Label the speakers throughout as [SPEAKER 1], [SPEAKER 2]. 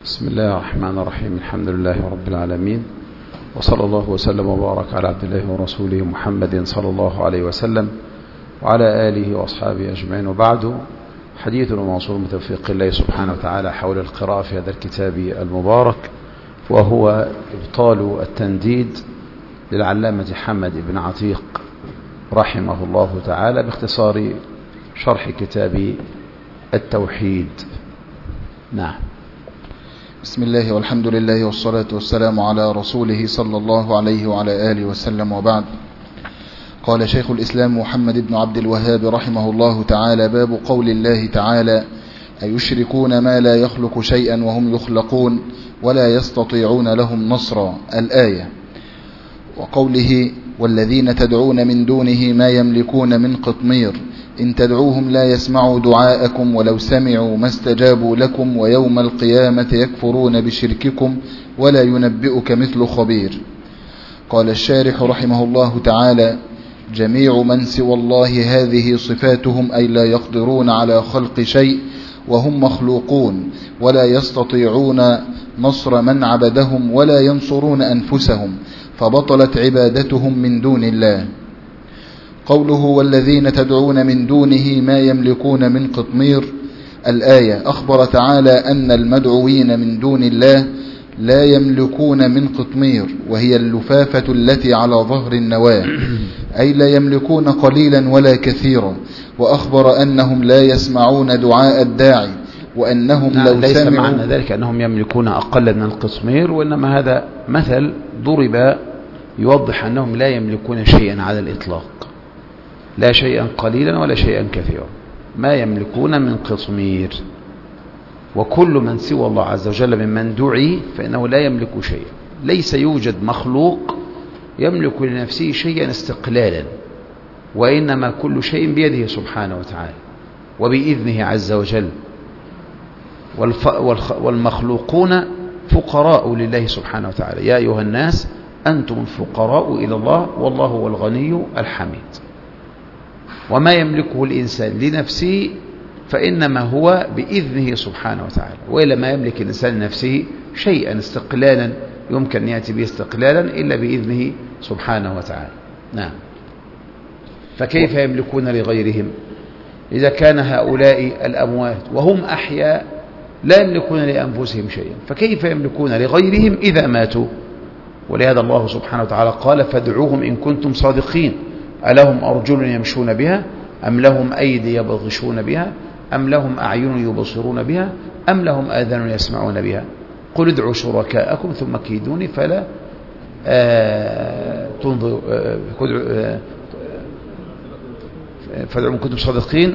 [SPEAKER 1] بسم الله الرحمن الرحيم. الحمد لله رب العالمين، وصلى الله وسلم وبارك على عبد الله ورسوله محمد صلى الله عليه وسلم وعلى آله وأصحابه أجمعين. وبعد، حديث موصول من توفيق الله سبحانه وتعالى حول القراءة في هذا الكتاب المبارك، وهو إبطال التنديد للعلامة حمد بن عتيق رحمه الله تعالى، باختصار شرح كتاب التوحيد. نعم.
[SPEAKER 2] بسم الله والحمد لله والصلاة والسلام على رسوله صلى الله عليه وعلى آله وسلم، وبعد. قال شيخ الإسلام محمد بن عبد الوهاب رحمه الله تعالى: باب قول الله تعالى: أيشركون ما لا يخلق شيئا وهم يخلقون ولا يستطيعون لهم نصرا، الآية. وقوله: والذين تدعون من دونه ما يملكون من قطمير إن تدعوهم لا يسمعوا دعاءكم ولو سمعوا ما استجابوا لكم ويوم القيامة يكفرون بشرككم ولا ينبئك مثل خبير. قال الشارح رحمه الله تعالى: جميع من سوى الله هذه صفاتهم، أي لا يقدرون على خلق شيء وهم مخلوقون ولا يستطيعون نصر من عبدهم ولا ينصرون أنفسهم، فبطلت عبادتهم من دون الله. قوله: والذين تدعون من دونه ما يملكون من قطمير، الآية. أخبر تعالى أن المدعوين من دون الله لا يملكون من قطمير، وهي اللفافة التي على ظهر النواة، أي لا يملكون قليلا ولا كثيرا. وأخبر أنهم لا يسمعون دعاء الداعي، وأنهم لو
[SPEAKER 1] ليس
[SPEAKER 2] سمعوا،
[SPEAKER 1] معنى ذلك أنهم يملكون أقل من القطمير، وإنما هذا مثل ضرب يوضح أنهم لا يملكون شيئا على الإطلاق، لا شيئا قليلا ولا شيئا كثيرا، ما يملكون من قطمير. وكل من سوى الله عز وجل ممن دعي فإنه لا يملك شيئا. ليس يوجد مخلوق يملك لنفسه شيئا استقلالا، وإنما كل شيء بيده سبحانه وتعالى وبإذنه عز وجل. والمخلوقون فقراء لله سبحانه وتعالى: يا أيها الناس أنتم الفقراء إلى الله والله هو الغني الحميد. وما يملكه الإنسان لنفسه فإنما هو بإذنه سبحانه وتعالى، وإلا ما يملك الإنسان لنفسه شيئا استقلالا يمكن أن يأتي به استقلالا إلا بإذنه سبحانه وتعالى. نعم. فكيف يملكون لغيرهم إذا كان هؤلاء الأموات وهم أحياء لا يملكون لأنفسهم شيئا، فكيف يملكون لغيرهم إذا ماتوا؟ ولهذا الله سبحانه وتعالى قال: فادعوهم إن كنتم صادقين، ألهم أرجل يمشون بها أم لهم أيدي يبطشون بها أم لهم أعين يبصرون بها أم لهم آذان يسمعون بها؟ قل ادعوا شركاءكم ثم كيدوني فلا فادعوا إن كنتم صادقين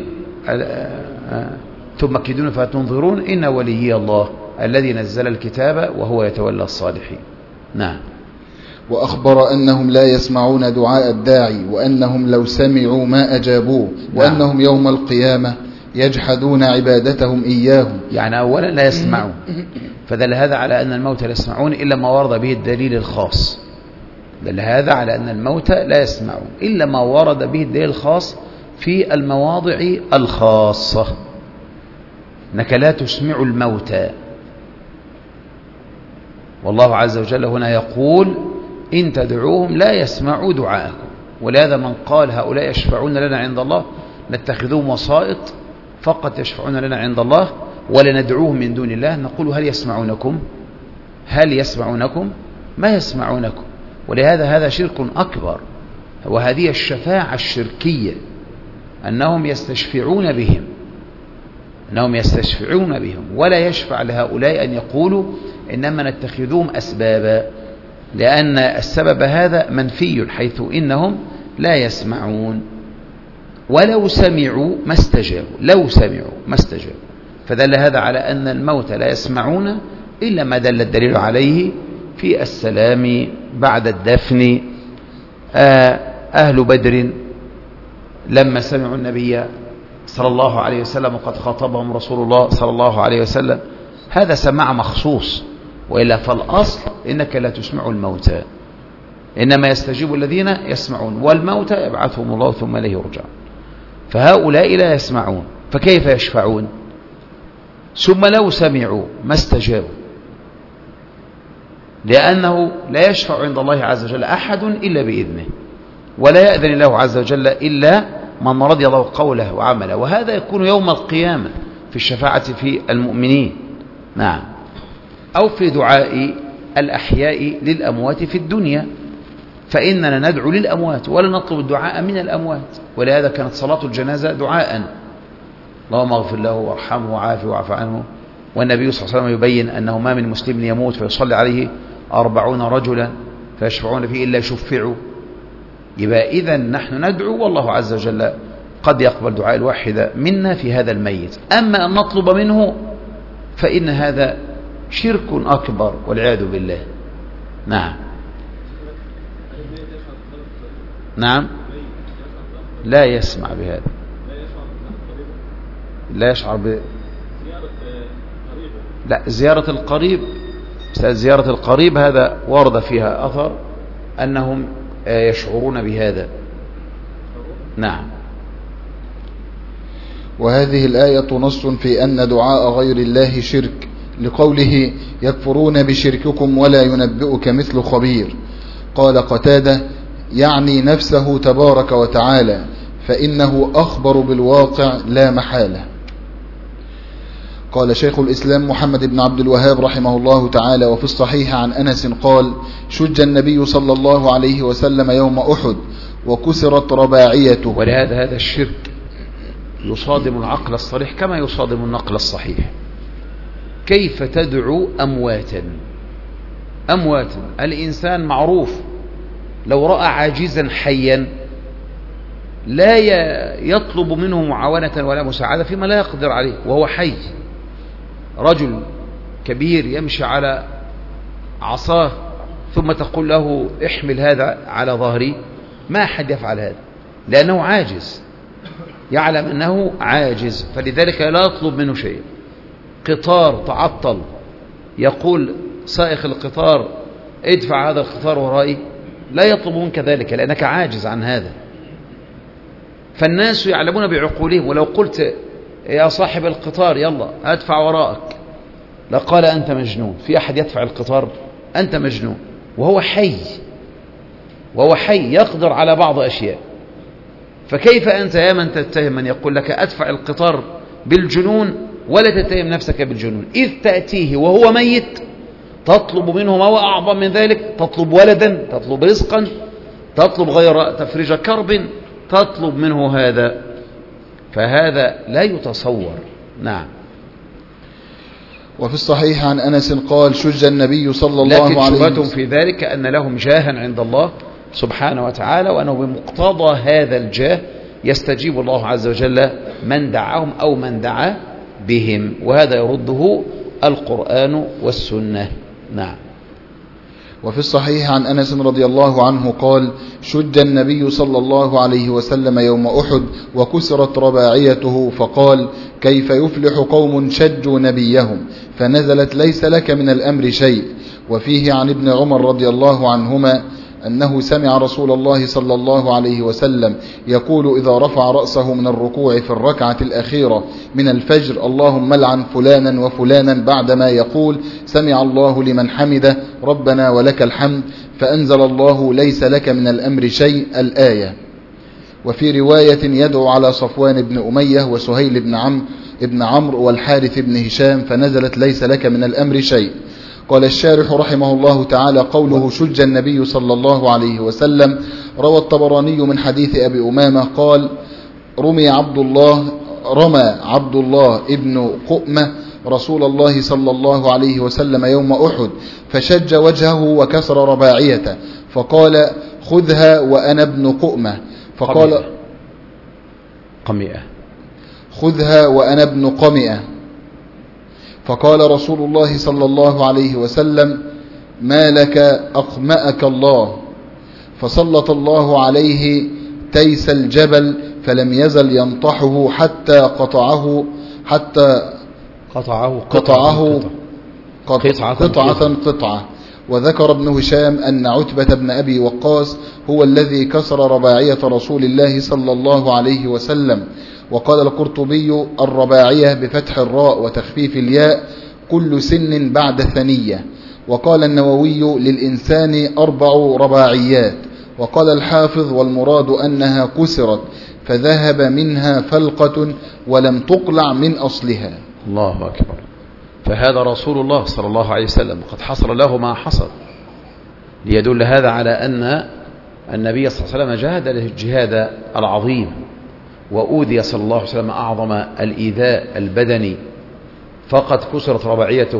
[SPEAKER 1] ثم كيدوني فلا تنظرون إن وليي الله الذي نزل الكتاب وهو يتولى الصالحين. نعم.
[SPEAKER 2] وأخبر أنهم لا يسمعون دعاء الداعي، وأنهم لو سمعوا ما أجابوه، وأنهم يوم القيامة يجحدون عبادتهم إياهم.
[SPEAKER 1] يعني أولا لا يسمعون، فدل هذا على أن الموتى لا يسمعون إلا ما ورد به الدليل الخاص. دل هذا على أن الموتى لا يسمعون إلا ما ورد به الدليل الخاص في المواضع الخاصة، أنك لا تسمع الموتى. والله عز وجل هنا يقول: إن تدعوهم لا يسمعوا دعاءكم. ولهذا من قال هؤلاء يشفعون لنا عند الله نتخذوهم وسائط فقط يشفعون لنا عند الله ولا ندعوهم من دون الله، نقول: هل يسمعونكم؟ هل يسمعونكم؟ ما يسمعونكم. ولهذا هذا شرك أكبر، وهذه الشفاعة الشركية، أنهم يستشفعون بهم ولا يشفع لهؤلاء أن يقولوا إنما نتخذهم أسبابا، لأن السبب هذا منفي، حيث إنهم لا يسمعون. ولو سمعوا ما استجابوا، فدل هذا على أن الموتى لا يسمعون إلا ما دل الدليل عليه في السلام بعد الدفن. أهل بدر لما سمعوا النبي صلى الله عليه وسلم وقد خاطبهم رسول الله صلى الله عليه وسلم، هذا سماع مخصوص، وإلا فالأصل إنك لا تسمع الموتى، إنما يستجيب الذين يسمعون، والموتى يبعثهم الله ثم إليه يرجعون. فهؤلاء لا يسمعون، فكيف يشفعون؟ ثم لو سمعوا ما استجابوا، لأنه لا يشفع عند الله عز وجل أحد إلا بإذنه، ولا يأذن الله عز وجل إلا من رضي الله قوله وعمله، وهذا يكون يوم القيامة في الشفاعة في المؤمنين. نعم. أو في دعاء الأحياء للأموات في الدنيا، فإننا ندعو للأموات ولا نطلب الدعاء من الأموات، ولهذا كانت صلاة الجنازة دعاء: اللهم اغفر له وارحمه وعافه واعف عنه. والنبي صلى الله عليه وسلم يبين أنه ما من مسلم يموت فيصلي عليه 40 رجلا فيشفعون فيه إلا شفعوا. يبقى إذن نحن ندعو، والله عز وجل قد يقبل دعاء الواحد منا في هذا الميت. أما أن نطلب منه فإن هذا شرك أكبر والعياذ بالله. نعم. نعم. لا يسمع بهذا، لا يشعر لا، زيارة القريب، زيارة القريب هذا ورد فيها أثر أنهم يشعرون بهذا. نعم.
[SPEAKER 2] وهذه الآية نص في أن دعاء غير الله شرك، لقوله يكفرون بشرككم ولا ينبئك مثل خبير. قال قتادة يعني نفسه تبارك وتعالى، فإنه أخبر بالواقع لا محالة. قال شيخ الإسلام محمد بن عبد الوهاب رحمه الله تعالى: وفي الصحيح عن أنس قال: شج النبي صلى الله عليه وسلم يوم أحد وكسرت رباعيته.
[SPEAKER 1] ولهذا هذا الشرك يصادم العقل الصريح كما يصادم النقل الصحيح. كيف تدعو أمواتا؟ أمواتا، الإنسان معروف لو رأى عاجزا حيا لا يطلب منه معاونة ولا مساعدة فيما لا يقدر عليه وهو حي. رجل كبير يمشي على عصاه ثم تقول له احمل هذا على ظهري، ما أحد يفعل هذا لأنه عاجز، يعلم أنه عاجز، فلذلك لا يطلب منه شيء. قطار تعطل يقول سائق القطار ادفع هذا القطار ورائي، لا يطلب منك ذلك لأنك عاجز عن هذا. فالناس يعلمون بعقولهم، ولو قلت يا صاحب القطار يلا أدفع وراءك لقال أنت مجنون. في أحد يدفع القطار؟ أنت مجنون، وهو حي، وهو حي يقدر على بعض أشياء. فكيف أنت يا من تتهم من يقول لك أدفع القطار بالجنون ولا تتهم نفسك بالجنون، إذ تأتيه وهو ميت تطلب منه ما هو أعظم من ذلك، تطلب ولدا، تطلب رزقا، تطلب غير تفريج كرب، تطلب منه هذا، فهذا لا يتصور. نعم.
[SPEAKER 2] وفي الصحيح عن أنس قال: شج النبي صلى الله عليه وسلم.
[SPEAKER 1] لكن شبهتهم في ذلك أن لهم جاها عند الله سبحانه وتعالى، وأنه بمقتضى هذا الجاه يستجيب الله عز وجل من دعاهم أو من دعا بهم، وهذا يرده القرآن والسنة. نعم.
[SPEAKER 2] وفي الصحيح عن أنس رضي الله عنه قال: شج النبي صلى الله عليه وسلم يوم أحد وكسرت رباعيته، فقال: كيف يفلح قوم شجوا نبيهم؟ فنزلت: ليس لك من الأمر شيء. وفيه عن ابن عمر رضي الله عنهما أنه سمع رسول الله صلى الله عليه وسلم يقول إذا رفع رأسه من الركوع في الركعة الأخيرة من الفجر: اللهم لعن فلانا وفلانا، بعدما يقول: سمع الله لمن حمده ربنا ولك الحمد، فأنزل الله: ليس لك من الأمر شيء، الآية. وفي رواية يدعو على صفوان بن أمية وسهيل بن عمرو والحارث بن هشام، فنزلت: ليس لك من الأمر شيء. قال الشارح رحمه الله تعالى: قوله شج النبي صلى الله عليه وسلم روى الطبراني من حديث أبي أمامة قال: رمى عبد الله ابن قؤمة رسول الله صلى الله عليه وسلم يوم أحد، فشج وجهه وكسر رباعيته، فقال: خذها وأنا ابن قؤمة. فقال:
[SPEAKER 1] قمئة.
[SPEAKER 2] خذها وأنا ابن قمئة. فقال رسول الله صلى الله عليه وسلم: ما لك أقمأك الله. فسلط الله عليه تيس الجبل، فلم يزل ينطحه حتى قطعه قطعة. وذكر ابن هشام أن عتبة بن أبي وقاص هو الذي كسر رباعية رسول الله صلى الله عليه وسلم. وقال القرطبي: الرباعية بفتح الراء وتخفيف الياء كل سن بعد ثنية. وقال النووي للإنسان 4 رباعيات. وقال الحافظ والمراد أنها كسرت فذهب منها فلقة ولم تقلع من أصلها.
[SPEAKER 1] الله أكبر. فهذا رسول الله صلى الله عليه وسلم قد حصل له ما حصل، ليدل هذا على أن النبي صلى الله عليه وسلم جاهد الجهاد العظيم، وأوذي صلى الله عليه وسلم أعظم الإيذاء البدني، فقد كسرت رباعيته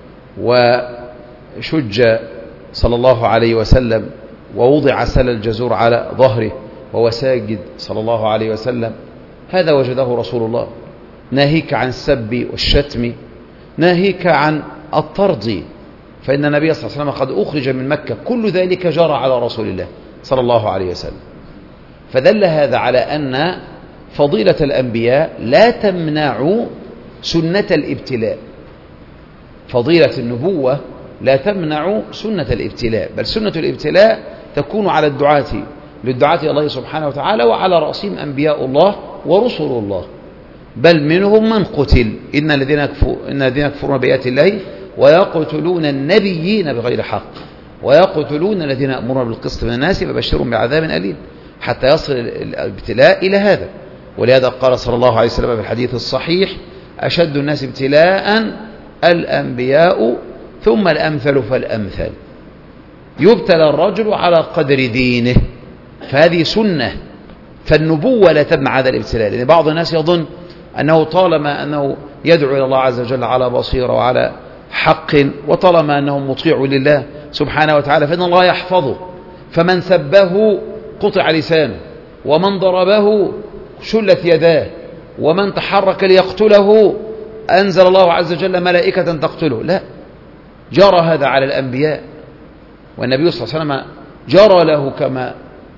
[SPEAKER 1] وشج صلى الله عليه وسلم، ووضع سل الجزور على ظهره وهو ساجد صلى الله عليه وسلم. هذا وجده رسول الله، ناهيك عن السب والشتم، ناهيك عن الطرد، فإن النبي صلى الله عليه وسلم قد أخرج من مكة. كل ذلك جرى على رسول الله صلى الله عليه وسلم. فدل هذا على أن فضيلة الأنبياء لا تمنع سنة الابتلاء. فضيلة النبوة لا تمنع سنة الابتلاء، بل سنة الابتلاء تكون على للدعاة الله سبحانه وتعالى، وعلى رأسهم أنبياء الله ورسل الله، بل منهم من قتل. إن الذين يكفرون بآيات الله ويقتلون النبيين بغير حق ويقتلون الذين يأمرون بالقسط من الناس فبشرهم بعذاب أليم، حتى يصل الابتلاء إلى هذا. ولهذا قال صلى الله عليه وسلم في الحديث الصحيح: أشد الناس ابتلاء الأنبياء ثم الأمثل فالأمثل. يبتلى الرجل على قدر دينه، فهذه سنة. فالنبوة لا تمنع هذا الابتلاء، لأن بعض الناس يظن أنه طالما أنه يدعو إلى الله عز وجل على بصيرة وعلى حق، وطالما أنه مطيع لله سبحانه وتعالى، فإن الله يحفظه. فمن سبه قطع لسانه، ومن ضربه شلت يداه، ومن تحرك ليقتله أنزل الله عز وجل ملائكة تقتله. لا، جرى هذا على الأنبياء، والنبي صلى الله عليه وسلم جرى له كما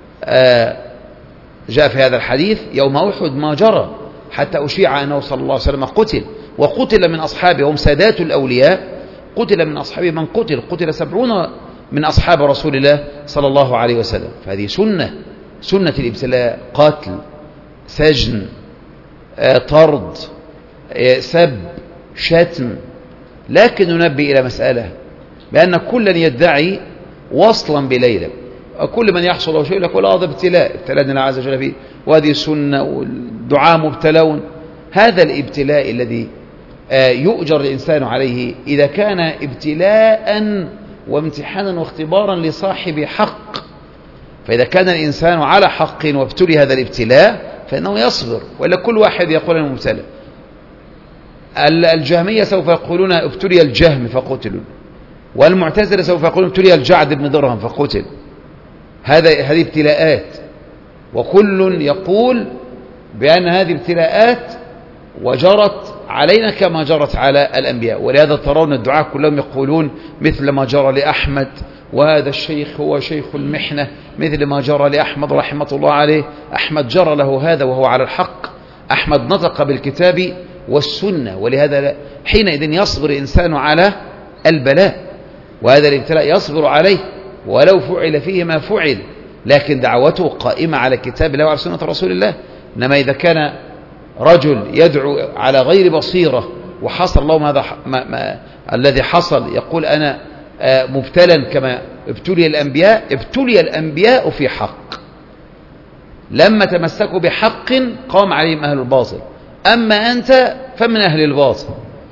[SPEAKER 1] جاء في هذا الحديث يوم أحد ما جرى، حتى أشيع أنه صلى الله عليه وسلم قتل، وقتل من أصحابه، هم سادات الأولياء، قتل من أصحابه من قتل 70 من أصحاب رسول الله صلى الله عليه وسلم. فهذه سنة الابتلاء، قتل، سجن، طرد، سب، شتم. لكن ننبه إلى مسألة، بأن كلا يدعي وصلا بليلى، كل من يحصل له شيء يقول هذا ابتلاء ابتلاءنا الله عز وجل فيه، وهذه السنة، والدعاء مبتلون. هذا الابتلاء الذي يؤجر الإنسان عليه إذا كان ابتلاء وامتحانا واختبارا لصاحب حق. فإذا كان الإنسان على حق وابتلي هذا الابتلاء فإنه يصبر، وإلا كل واحد يقول أنه مبتلى. الجهمية سوف يقولون ابتلي الجهم فقتلوا، والمعتزلة سوف يقولون ابتلي الجعد بن درهم فقتل. هذه ابتلاءات، وكل يقول بأن هذه ابتلاءات وجرت علينا كما جرت على الأنبياء. ولهذا ترون الدعاء كلهم يقولون مثل ما جرى لأحمد، وهذا الشيخ هو شيخ المحنة، مثل ما جرى لأحمد رحمة الله عليه. أحمد جرى له هذا وهو على الحق، أحمد نطق بالكتاب والسنة. ولهذا حينئذ يصبر الإنسان على البلاء، وهذا الابتلاء يصبر عليه ولو فعل فيه ما فعل، لكن دعوته قائمة على كتاب الله وعلى سنة رسول الله. إنما إذا كان رجل يدعو على غير بصيرة وحصل لهم هذا الذي حصل، يقول أنا مبتلا كما ابتلي الأنبياء. ابتلي الأنبياء في حق، لما تمسكوا بحق قام عليهم أهل الباطل، أما أنت فمن أهل الباطل،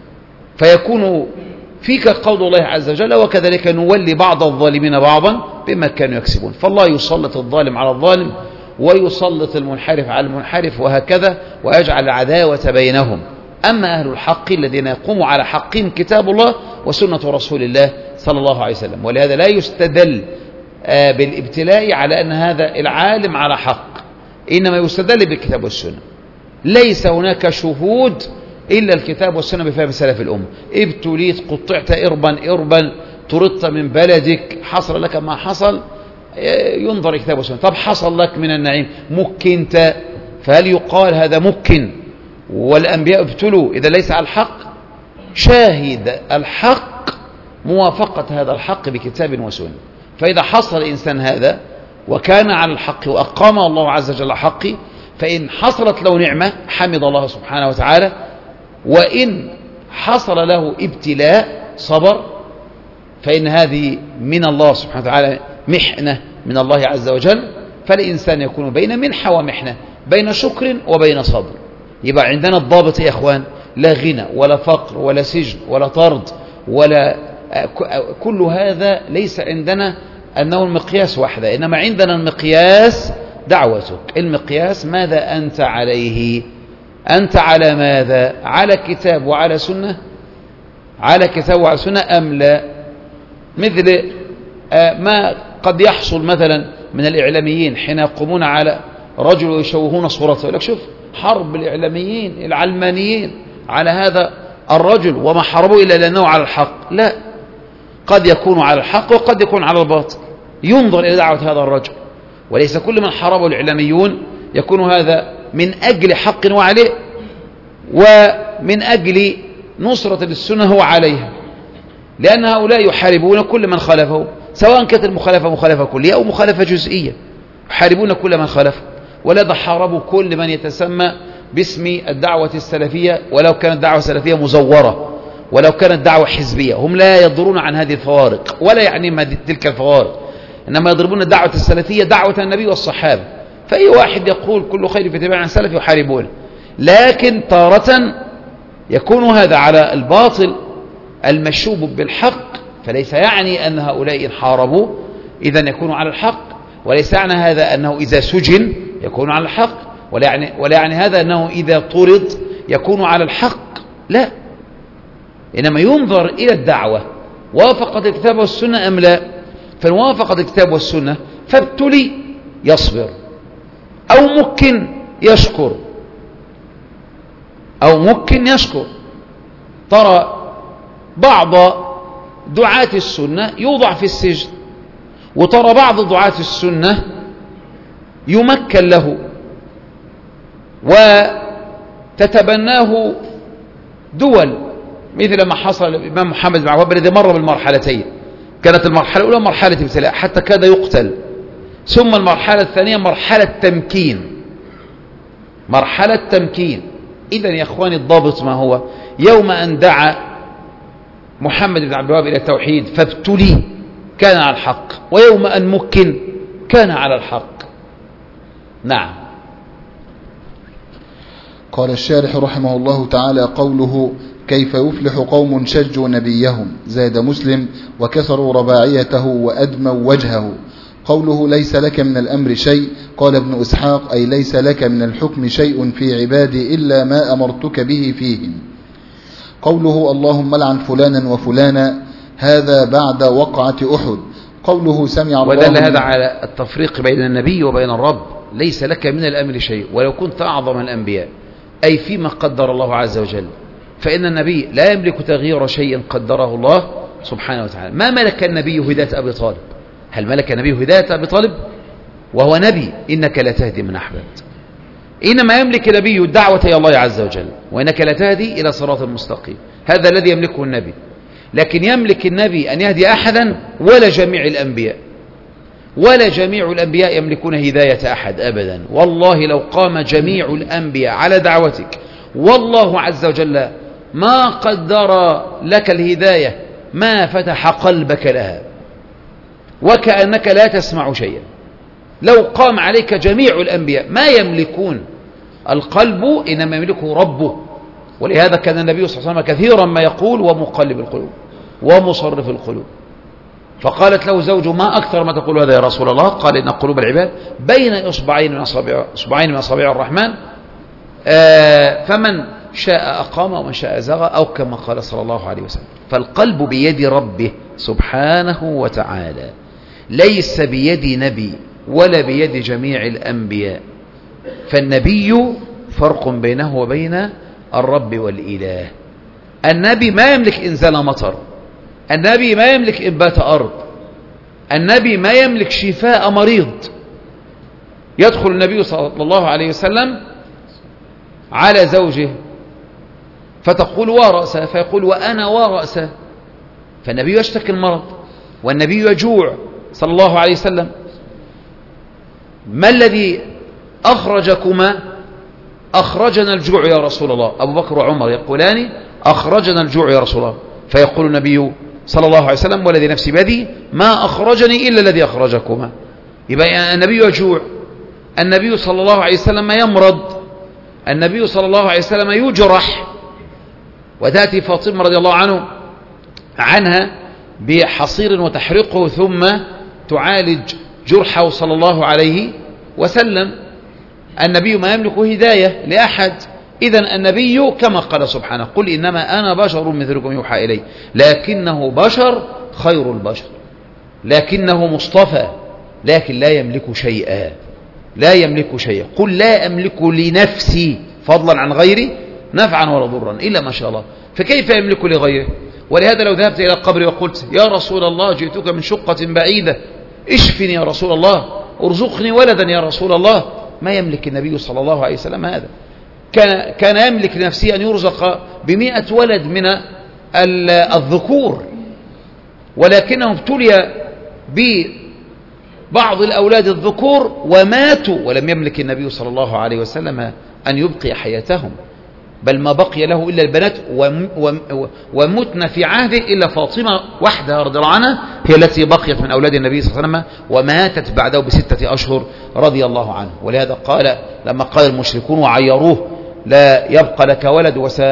[SPEAKER 1] فيكون فيك قول الله عز وجل: وكذلك نولي بعض الظالمين بعضا بما كانوا يكسبون. فالله يسلط الظالم على الظالم، ويسلط المنحرف على المنحرف، وهكذا، ويجعل العداوة بينهم. أما أهل الحق الذين يقوموا على حقهم كتاب الله وسنة رسول الله صلى الله عليه وسلم. ولهذا لا يستدل بالابتلاء على أن هذا العالم على حق، إنما يستدل بالكتاب والسنة. ليس هناك شهود إلا الكتاب والسنة بفهم سلف الأمة. ابتليت، قطعت إربا، طردت من بلدك، حصل لك ما حصل، ينظر الكتاب والسنة. طب حصل لك من النعيم، مكنت، فهل يقال هذا مكن والأنبياء ابتلوا إذا ليس على الحق؟ شاهد الحق موافقة هذا الحق بكتاب وسنة. فإذا حصل الإنسان هذا وكان على الحق وأقام الله عز وجل حقه، فإن حصلت له نعمة حمد الله سبحانه وتعالى، وإن حصل له ابتلاء صبر، فإن هذه من الله سبحانه وتعالى محنة من الله عز وجل، فالإنسان يكون بين منحة ومحنة، بين شكر وبين صبر. يبقى عندنا الضابط يا إخوان، لا غنى ولا فقر ولا سجن ولا طرد ولا كل هذا ليس عندنا أنه المقياس وحده، إنما عندنا المقياس دعوتك. المقياس ماذا أنت عليه؟ أنت على ماذا؟ على كتاب وعلى سنة؟ على كتاب وعلى سنة أم لا؟ مثل ما قد يحصل مثلا من الإعلاميين حين يقومون على رجل ويشوهون صورته، يقول لك شوف حرب الإعلاميين العلمانيين على هذا الرجل وما حاربوا إلا لأنه على الحق. لا، قد يكون على الحق وقد يكون على الباطل، ينظر إلى دعوة هذا الرجل، وليس كل من حاربه الإعلاميون يكون هذا من أجل حق وعليه ومن أجل نصرة للسنة هو عليها، لأن هؤلاء يحاربون كل من خالفه، سواء كانت المخالفة مخالفة كلية أو مخالفة جزئية، يحاربون كل من خالفه. ولا حاربوا كل من يتسمى باسم الدعوة السلفية ولو كانت دعوة سلفية مزورة، ولو كانت دعوة حزبية. هم لا يضرون عن هذه الفوارق ولا يعنيهم تلك الفوارق، إنما يضربون الدعوة السلفية دعوة النبي والصحابة. فأي واحد يقول كل خير في اتباع عن سلف يحاربونه، لكن تارة يكون هذا على الباطل المشوب بالحق، فليس يعني أن هؤلاء إن حاربوا إذن يكونوا على الحق، وليس يعني هذا أنه إذا سجن يكون على الحق، ولا يعني هذا أنه إذا طرد يكون على الحق. لا، إنما ينظر إلى الدعوة وافقت الكتاب والسنة أم لا. فإن وافقت الكتاب والسنة فابتلي يصبر، أو ممكن يشكر، أو ممكن يشكر. ترى بعض دعاة السنة يوضع في السجن، وترى بعض دعاة السنة يمكن له وتتبناه دول، مثل ما حصل الإمام محمد بن عبد الوهاب الذي مر بالمرحلتين. كانت المرحلة الأولى مرحلة ابتلاء حتى كاد يقتل، ثم المرحلة الثانية مرحلة تمكين، مرحلة تمكين. إذن يا إخواني الضابط ما هو؟ يوم أن دعا محمد بن عبد الوهاب إلى التوحيد فابتلي كان على الحق، ويوم أن مكن كان على الحق. نعم.
[SPEAKER 2] قال الشارح رحمه الله تعالى: قوله كيف يفلح قوم شجوا نبيهم، زاد مسلم: وكسروا رباعيته وأدموا وجهه. قوله ليس لك من الأمر شيء، قال ابن إسحاق: أي ليس لك من الحكم شيء في عبادي إلا ما أمرتك به فيهم. قوله اللهم لعن فلانا وفلانا، هذا بعد وقعة أحد. قوله سمع الله.
[SPEAKER 1] ودل هذا على التفريق بين النبي وبين الرب. ليس لك من الأمر شيء ولو كنت أعظم الأنبياء، أي فيما قدر الله عز وجل، فإن النبي لا يملك تغيير شيء قدره الله سبحانه وتعالى. ما ملك النبي هداية أبي طالب؟ هل ملك النبي هداية أبي طالب وهو نبي؟ إنك لا تهدي من أحببت. إنما يملك النبي الدعوة إلى الله عز وجل، وإنك لا تهدي إلى صراط المستقيم. هذا الذي يملكه النبي. لكن يملك النبي أن يهدي أحدا ولا جميع الأنبياء، ولا جميع الأنبياء يملكون هداية أحد أبدا. والله لو قام جميع الأنبياء على دعوتك والله عز وجل ما قدر لك الهداية ما فتح قلبك لها، وكأنك لا تسمع شيئا. لو قام عليك جميع الأنبياء ما يملكون القلب، إنما يملكه ربه. ولهذا كان النبي صلى الله عليه وسلم كثيرا ما يقول: ومقلب القلوب ومصرف القلوب. فقالت له زوجه: ما أكثر ما تقول هذا يا رسول الله؟ قال: إن قلوب العباد بين إصبعين من أصابع الرحمن، فمن شاء أقام ومن شاء زغى، أو كما قال صلى الله عليه وسلم. فالقلب بيد ربه سبحانه وتعالى، ليس بيد نبي ولا بيد جميع الأنبياء. فالنبي فرق بينه وبين الرب والإله. النبي ما يملك إنزال مطر، النبي ما يملك إنبات أرض، النبي ما يملك شفاء مريض. يدخل النبي صلى الله عليه وسلم على زوجه فتقول: ورأسه، فيقول: وأنا ورأسه. فالنبي يشتكي المرض والنبي يجوع صلى الله عليه وسلم. ما الذي أخرجكما؟ أخرجنا الجوع يا رسول الله. أبو بكر وعمر يقولان: أخرجنا الجوع يا رسول الله. فيقول النبي صلى الله عليه وسلم والذي نفسي بيده ما أخرجني إلا الذي أخرجكما. يبقى النبي يجوع، النبي صلى الله عليه وسلم يمرض، النبي صلى الله عليه وسلم يجرح، وتأتي فاطمة رضي الله عنها بحصير وتحرقه ثم تعالج جرحه صلى الله عليه وسلم. النبي ما يملك هداية لأحد. إذن النبي كما قال سبحانه قل إنما أنا بشر مثلكم يوحى إلي، لكنه بشر خير البشر، لكنه مصطفى، لكن لا يملك شيئا، لا يملك شيئا. قل لا أملك لنفسي فضلا عن غيري نفعا ولا ضرا إلا ما شاء الله، فكيف يملك لغيره؟ ولهذا لو ذهبت إلى القبر وقلت يا رسول الله جئتك من شقة بعيدة اشفني يا رسول الله، ارزقني ولدا يا رسول الله، ما يملك النبي صلى الله عليه وسلم هذا. كان يملك لنفسه أن يرزق ب100 ولد من الذكور، ولكنه ابتلي ببعض الأولاد الذكور وماتوا، ولم يملك النبي صلى الله عليه وسلم أن يبقي حياتهم، بل ما بقي له إلا البنات، ومتن في عهده إلا فاطمة وحدها رضي الله عنها هي التي بقيت من أولاد النبي صلى الله عليه وسلم، وماتت بعده ب6 أشهر رضي الله عنه. ولهذا قال لما قال المشركون وعيروه لا يبقى لك ولد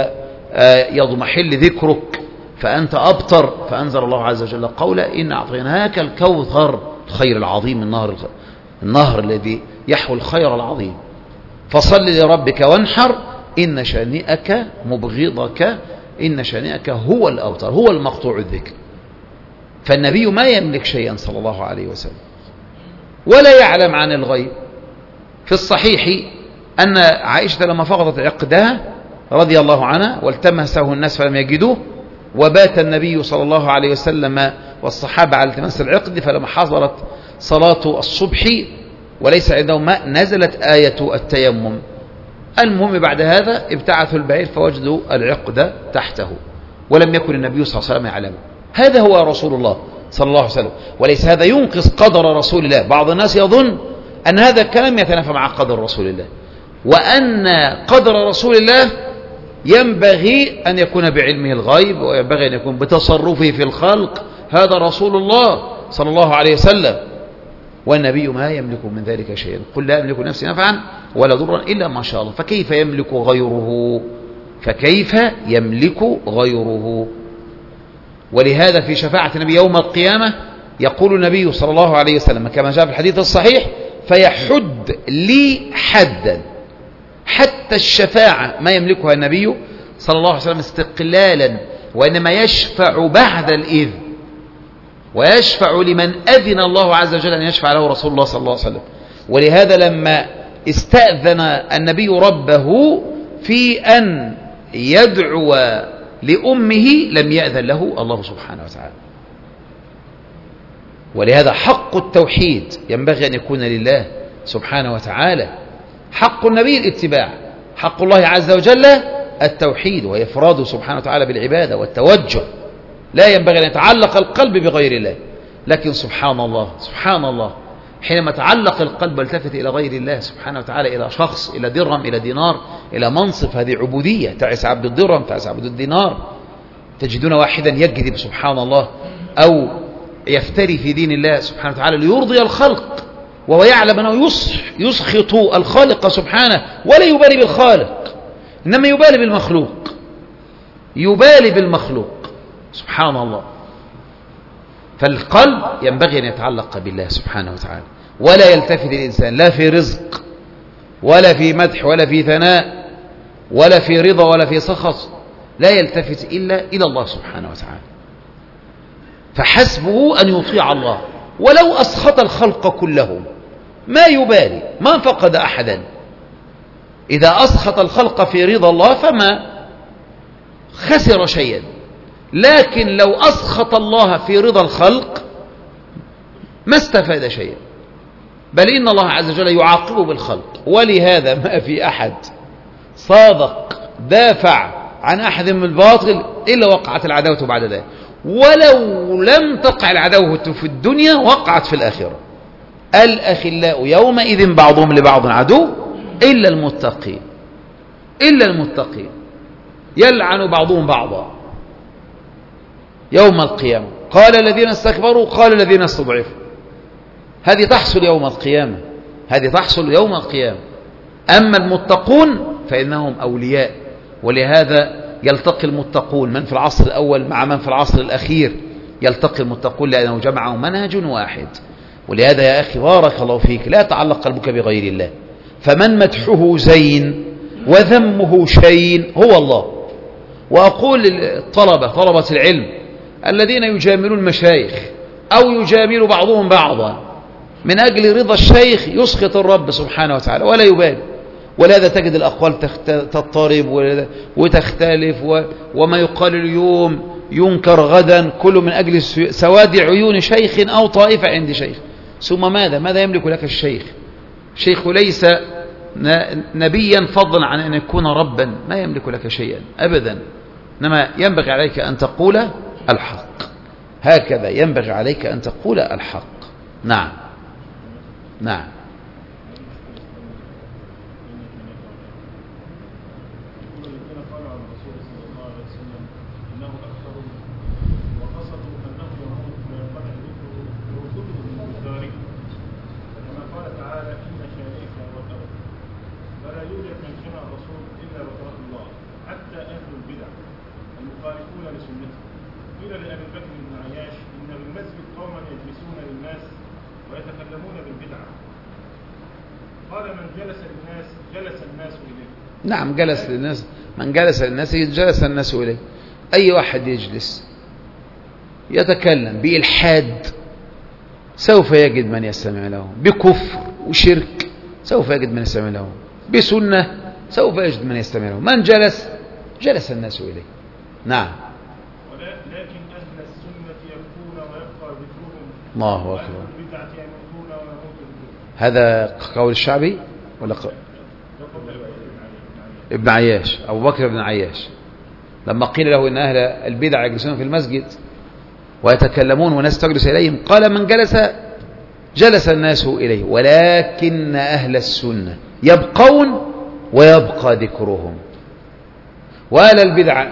[SPEAKER 1] وسيضمحل ذكرك فأنت أبتر، فأنزل الله عز وجل قولا إن أعطيناك الكوثر، الخير العظيم، النهر الذي يحوي الخير العظيم، فصل لربك وانحر إن شانئك مبغضك إن شانئك هو الأبتر، هو المقطوع الذكر. فالنبي ما يملك شيئا صلى الله عليه وسلم ولا يعلم عن الغيب. في الصحيح أن عائشة لما فقدت عقدها رضي الله عنها والتمسه الناس فلم يجدوه، وبات النبي صلى الله عليه وسلم والصحابة على التماس العقد، فلما حضرت صلاة الصبح وليس عندهم ماء نزلت آية التيمم. المهم بعد هذا ابتعثوا البعير فوجدوا العقد تحته، ولم يكن النبي صلى الله عليه وسلم يعلمه. هذا هو رسول الله صلى الله عليه وسلم، وليس هذا ينقص قدر رسول الله. بعض الناس يظن أن هذا الكلام يتنافى مع قدر رسول الله، وأن قدر رسول الله ينبغي أن يكون بعلمه الغيب، وينبغي أن يكون بتصرفه في الخلق. هذا رسول الله صلى الله عليه وسلم، والنبي ما يملك من ذلك شيئا. قل لا أملك نفسي نفعا ولا ضرا إلا ما شاء الله، فكيف يملك غيره؟ فكيف يملك غيره؟ ولهذا في شفاعة النبي يوم القيامة يقول النبي صلى الله عليه وسلم كما جاء في الحديث الصحيح فيحد لي حدا. حتى الشفاعة ما يملكها النبي صلى الله عليه وسلم استقلالا، وإنما يشفع بعد الإذن، ويشفع لمن أذن الله عز وجل أن يشفع له رسول الله صلى الله عليه وسلم. ولهذا لما استأذن النبي ربه في أن يدعو لأمه لم يأذن له الله سبحانه وتعالى. ولهذا حق التوحيد ينبغي أن يكون لله سبحانه وتعالى. حق النبي الاتباع، حق الله عز وجل التوحيد وإفراده سبحانه وتعالى بالعبادة والتوجه. لا ينبغي أن يتعلق القلب بغير الله. لكن سبحان الله سبحان الله، حينما تعلق القلب والتفت إلى غير الله سبحانه وتعالى، إلى شخص، إلى درهم، إلى دينار، إلى منصب، هذه عبودية. تعس عبد الدرهم، تعس عبد الدينار. تجدون واحدا يكذب سبحان الله أو يفتري في دين الله سبحانه وتعالى ليرضي الخلق، وهو يعلم أنه يسخط الخالق سبحانه، ولا يبالي بالخالق، إنما يبالي بالمخلوق، يبالي بالمخلوق سبحان الله. فالقلب ينبغي أن يتعلق بالله سبحانه وتعالى، ولا يلتفت الإنسان لا في رزق ولا في مدح ولا في ثناء ولا في رضا ولا في سخط، لا يلتفت إلا إلى الله سبحانه وتعالى. فحسبه أن يطيع الله ولو أسخط الخلق كلهم، ما يبالي، ما فقد أحدا. إذا أسخط الخلق في رضا الله فما خسر شيئا، لكن لو أسخط الله في رضا الخلق ما استفاد شيئا، بل إن الله عز وجل يعاقبه بالخلق. ولهذا ما في أحد صادق دافع عن أحد من الباطل إلا وقعت العداوة بعد ذلك، ولو لم تقع العداوة في الدنيا وقعت في الآخرة. الأخلاء يومئذ بعضهم لبعض عدو إلا المتقين، إلا المتقين، يلعن بعضهم بعضا. يوم القيامة. قال الذين استكبروا قال الذين استضعفوا. هذه تحصل يوم القيامة، هذه تحصل يوم القيامة. أما المتقون فإنهم أولياء، ولهذا يلتقي المتقون من في العصر الأول مع من في العصر الأخير، يلتقي المتقون لأنه جمعهم منهج واحد. ولهذا يا أخي بارك الله فيك لا تعلق قلبك بغير الله، فمن مدحه زين وذمه شين هو الله. وأقول طلبة العلم الذين يجاملون المشايخ أو يجامل بعضهم بعضا من أجل رضا الشيخ يسخط الرب سبحانه وتعالى ولا يبالي. ولهذا تجد الأقوال تضطرب وتختلف، وما يقال اليوم ينكر غدا، كله من أجل سواد عيون شيخ أو طائفة عند شيخ. ثم ماذا يملك لك الشيخ؟ الشيخ ليس نبيا فضلا عن أن يكون ربا، ما يملك لك شيئا أبدا، إنما ينبغي عليك أن تقول الحق، هكذا ينبغي عليك أن تقول الحق. نعم نعم. نعم جلس للناس، من جلس للناس جلس الناس إليه. أي واحد يجلس يتكلم بإلحاد سوف يجد من يستمع له، بكفر وشرك سوف يجد من يستمع له، بسنة سوف يجد من يستمع له. من جلس الناس إليه. نعم.
[SPEAKER 3] ولكن أهل السنة يبقون ويبقى ذكرهم،
[SPEAKER 1] الله أكبر.
[SPEAKER 3] البدعة يموتون ويموت الذكر.
[SPEAKER 1] هذا قول الشعبي ولا ابن عياش، أبو بكر بن عياش، لما قيل له إن أهل البدع يجلسون في المسجد ويتكلمون والناس تجلس إليهم، قال من جلس الناس إليه، ولكن أهل السنة يبقون ويبقى ذكرهم، وأهل البدعة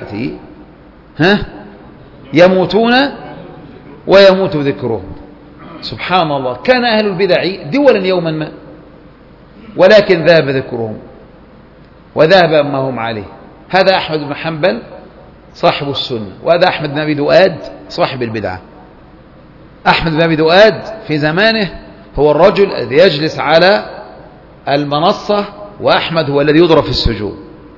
[SPEAKER 1] يموتون ويموت ذكرهم. سبحان الله. كان أهل البدع دولا يوما ما، ولكن ذهب ذكرهم وذهب ما هم عليه. هذا أحمد بن حنبل صاحب السنة، وهذا أحمد بن أبي دؤاد صاحب البدعة. أحمد بن أبي دؤاد في زمانه هو الرجل الذي يجلس على المنصة، وأحمد هو الذي يضرب في السجود.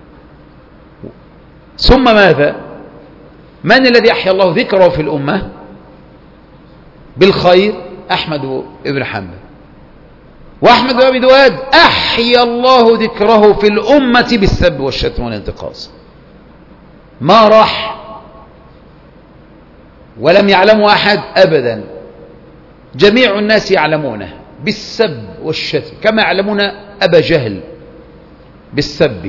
[SPEAKER 1] ثم ماذا؟ من الذي أحيا الله ذكره في الأمة بالخير؟ أحمد بن حنبل. وأحمد بن أبي دؤاد أحيا الله ذكره في الأمة بالسب والشتم والانتقاص، ما راح ولم يعلمه أحد أبدا، جميع الناس يعلمونه بالسب والشتم كما يعلمون أبا جهل بالسب.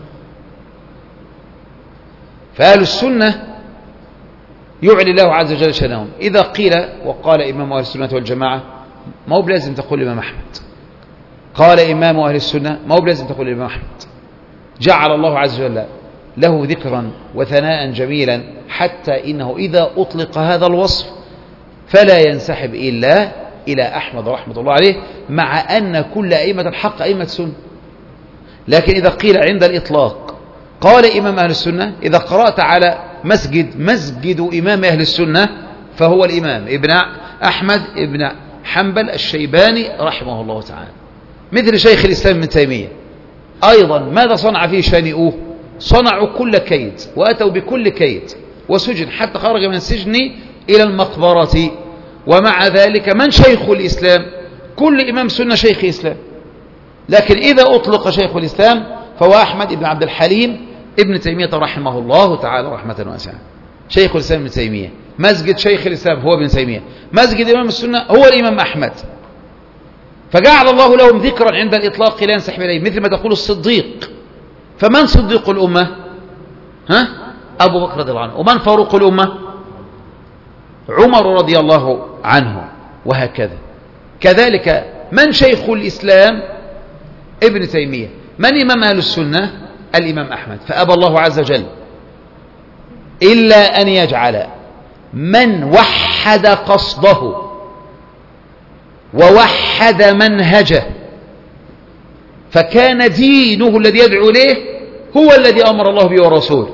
[SPEAKER 1] فأهل السنة يعلي الله عز وجل شأنهم. إذا قيل وقال إمام أهل السنة والجماعة، ما هو بلازم تقول الإمام أحمد. قال إمام أهل السنة، ما هو بلازم تقول الإمام أحمد. جعل الله عز وجل له ذكرا وثناء جميلا، حتى إنه إذا أطلق هذا الوصف فلا ينسحب إلا إلى أحمد رحمة الله عليه، مع أن كل أئمة الحق أئمة سنة. لكن إذا قيل عند الإطلاق قال إمام أهل السنة، إذا قرأت على مسجد إمام أهل السنة فهو الإمام ابن أحمد ابن حنبل الشيباني رحمه الله تعالى، مثل شيخ الإسلام ابن تيمية. أيضا ماذا صنع فيه شانئوه؟ صنعوا كل كيد وأتوا بكل كيد، وسجن حتى خرج من السجن إلى المقبرة. ومع ذلك من شيخ الإسلام؟ كل إمام سنة شيخ إسلام. لكن إذا أطلق شيخ الإسلام فهو أحمد بن عبد الحليم ابن تيمية رحمه الله تعالى رحمة واسعة. شيخ الإسلام ابن تيمية، مسجد شيخ الإسلام هو ابن تيمية، مسجد إمام السنة هو الإمام أحمد. فجعل الله لهم ذكرا عند الإطلاق لا ينسحب إليه، مثل ما تقول الصديق. فمن صديق الأمة؟ أبو بكر رضي الله عنه. ومن فاروق الأمة؟ عمر رضي الله عنه. وهكذا كذلك من شيخ الإسلام؟ ابن تيمية. من إمام أهل السنة؟ الإمام أحمد. فأبى الله عز وجل إلا أن يجعل من وحد قصده ووحد منهجه، فكان دينه الذي يدعو إليه هو الذي أمر الله به ورسوله،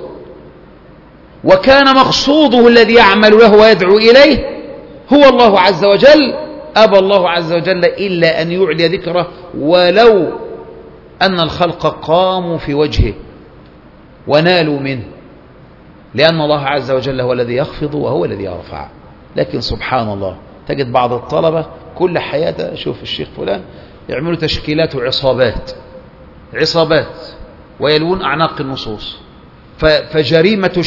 [SPEAKER 1] وكان مقصوده الذي يعمل له ويدعو إليه هو الله عز وجل، أبى الله عز وجل إلا أن يعلي ذكره ولو أن الخلق قاموا في وجهه ونالوا منه، لأن الله عز وجل هو الذي يخفض وهو الذي يرفع. لكن سبحان الله تجد بعض الطلبة كل حياته، شوف الشيخ فلان يعملوا تشكيلات وعصابات ويلوون أعناق النصوص، فجريمة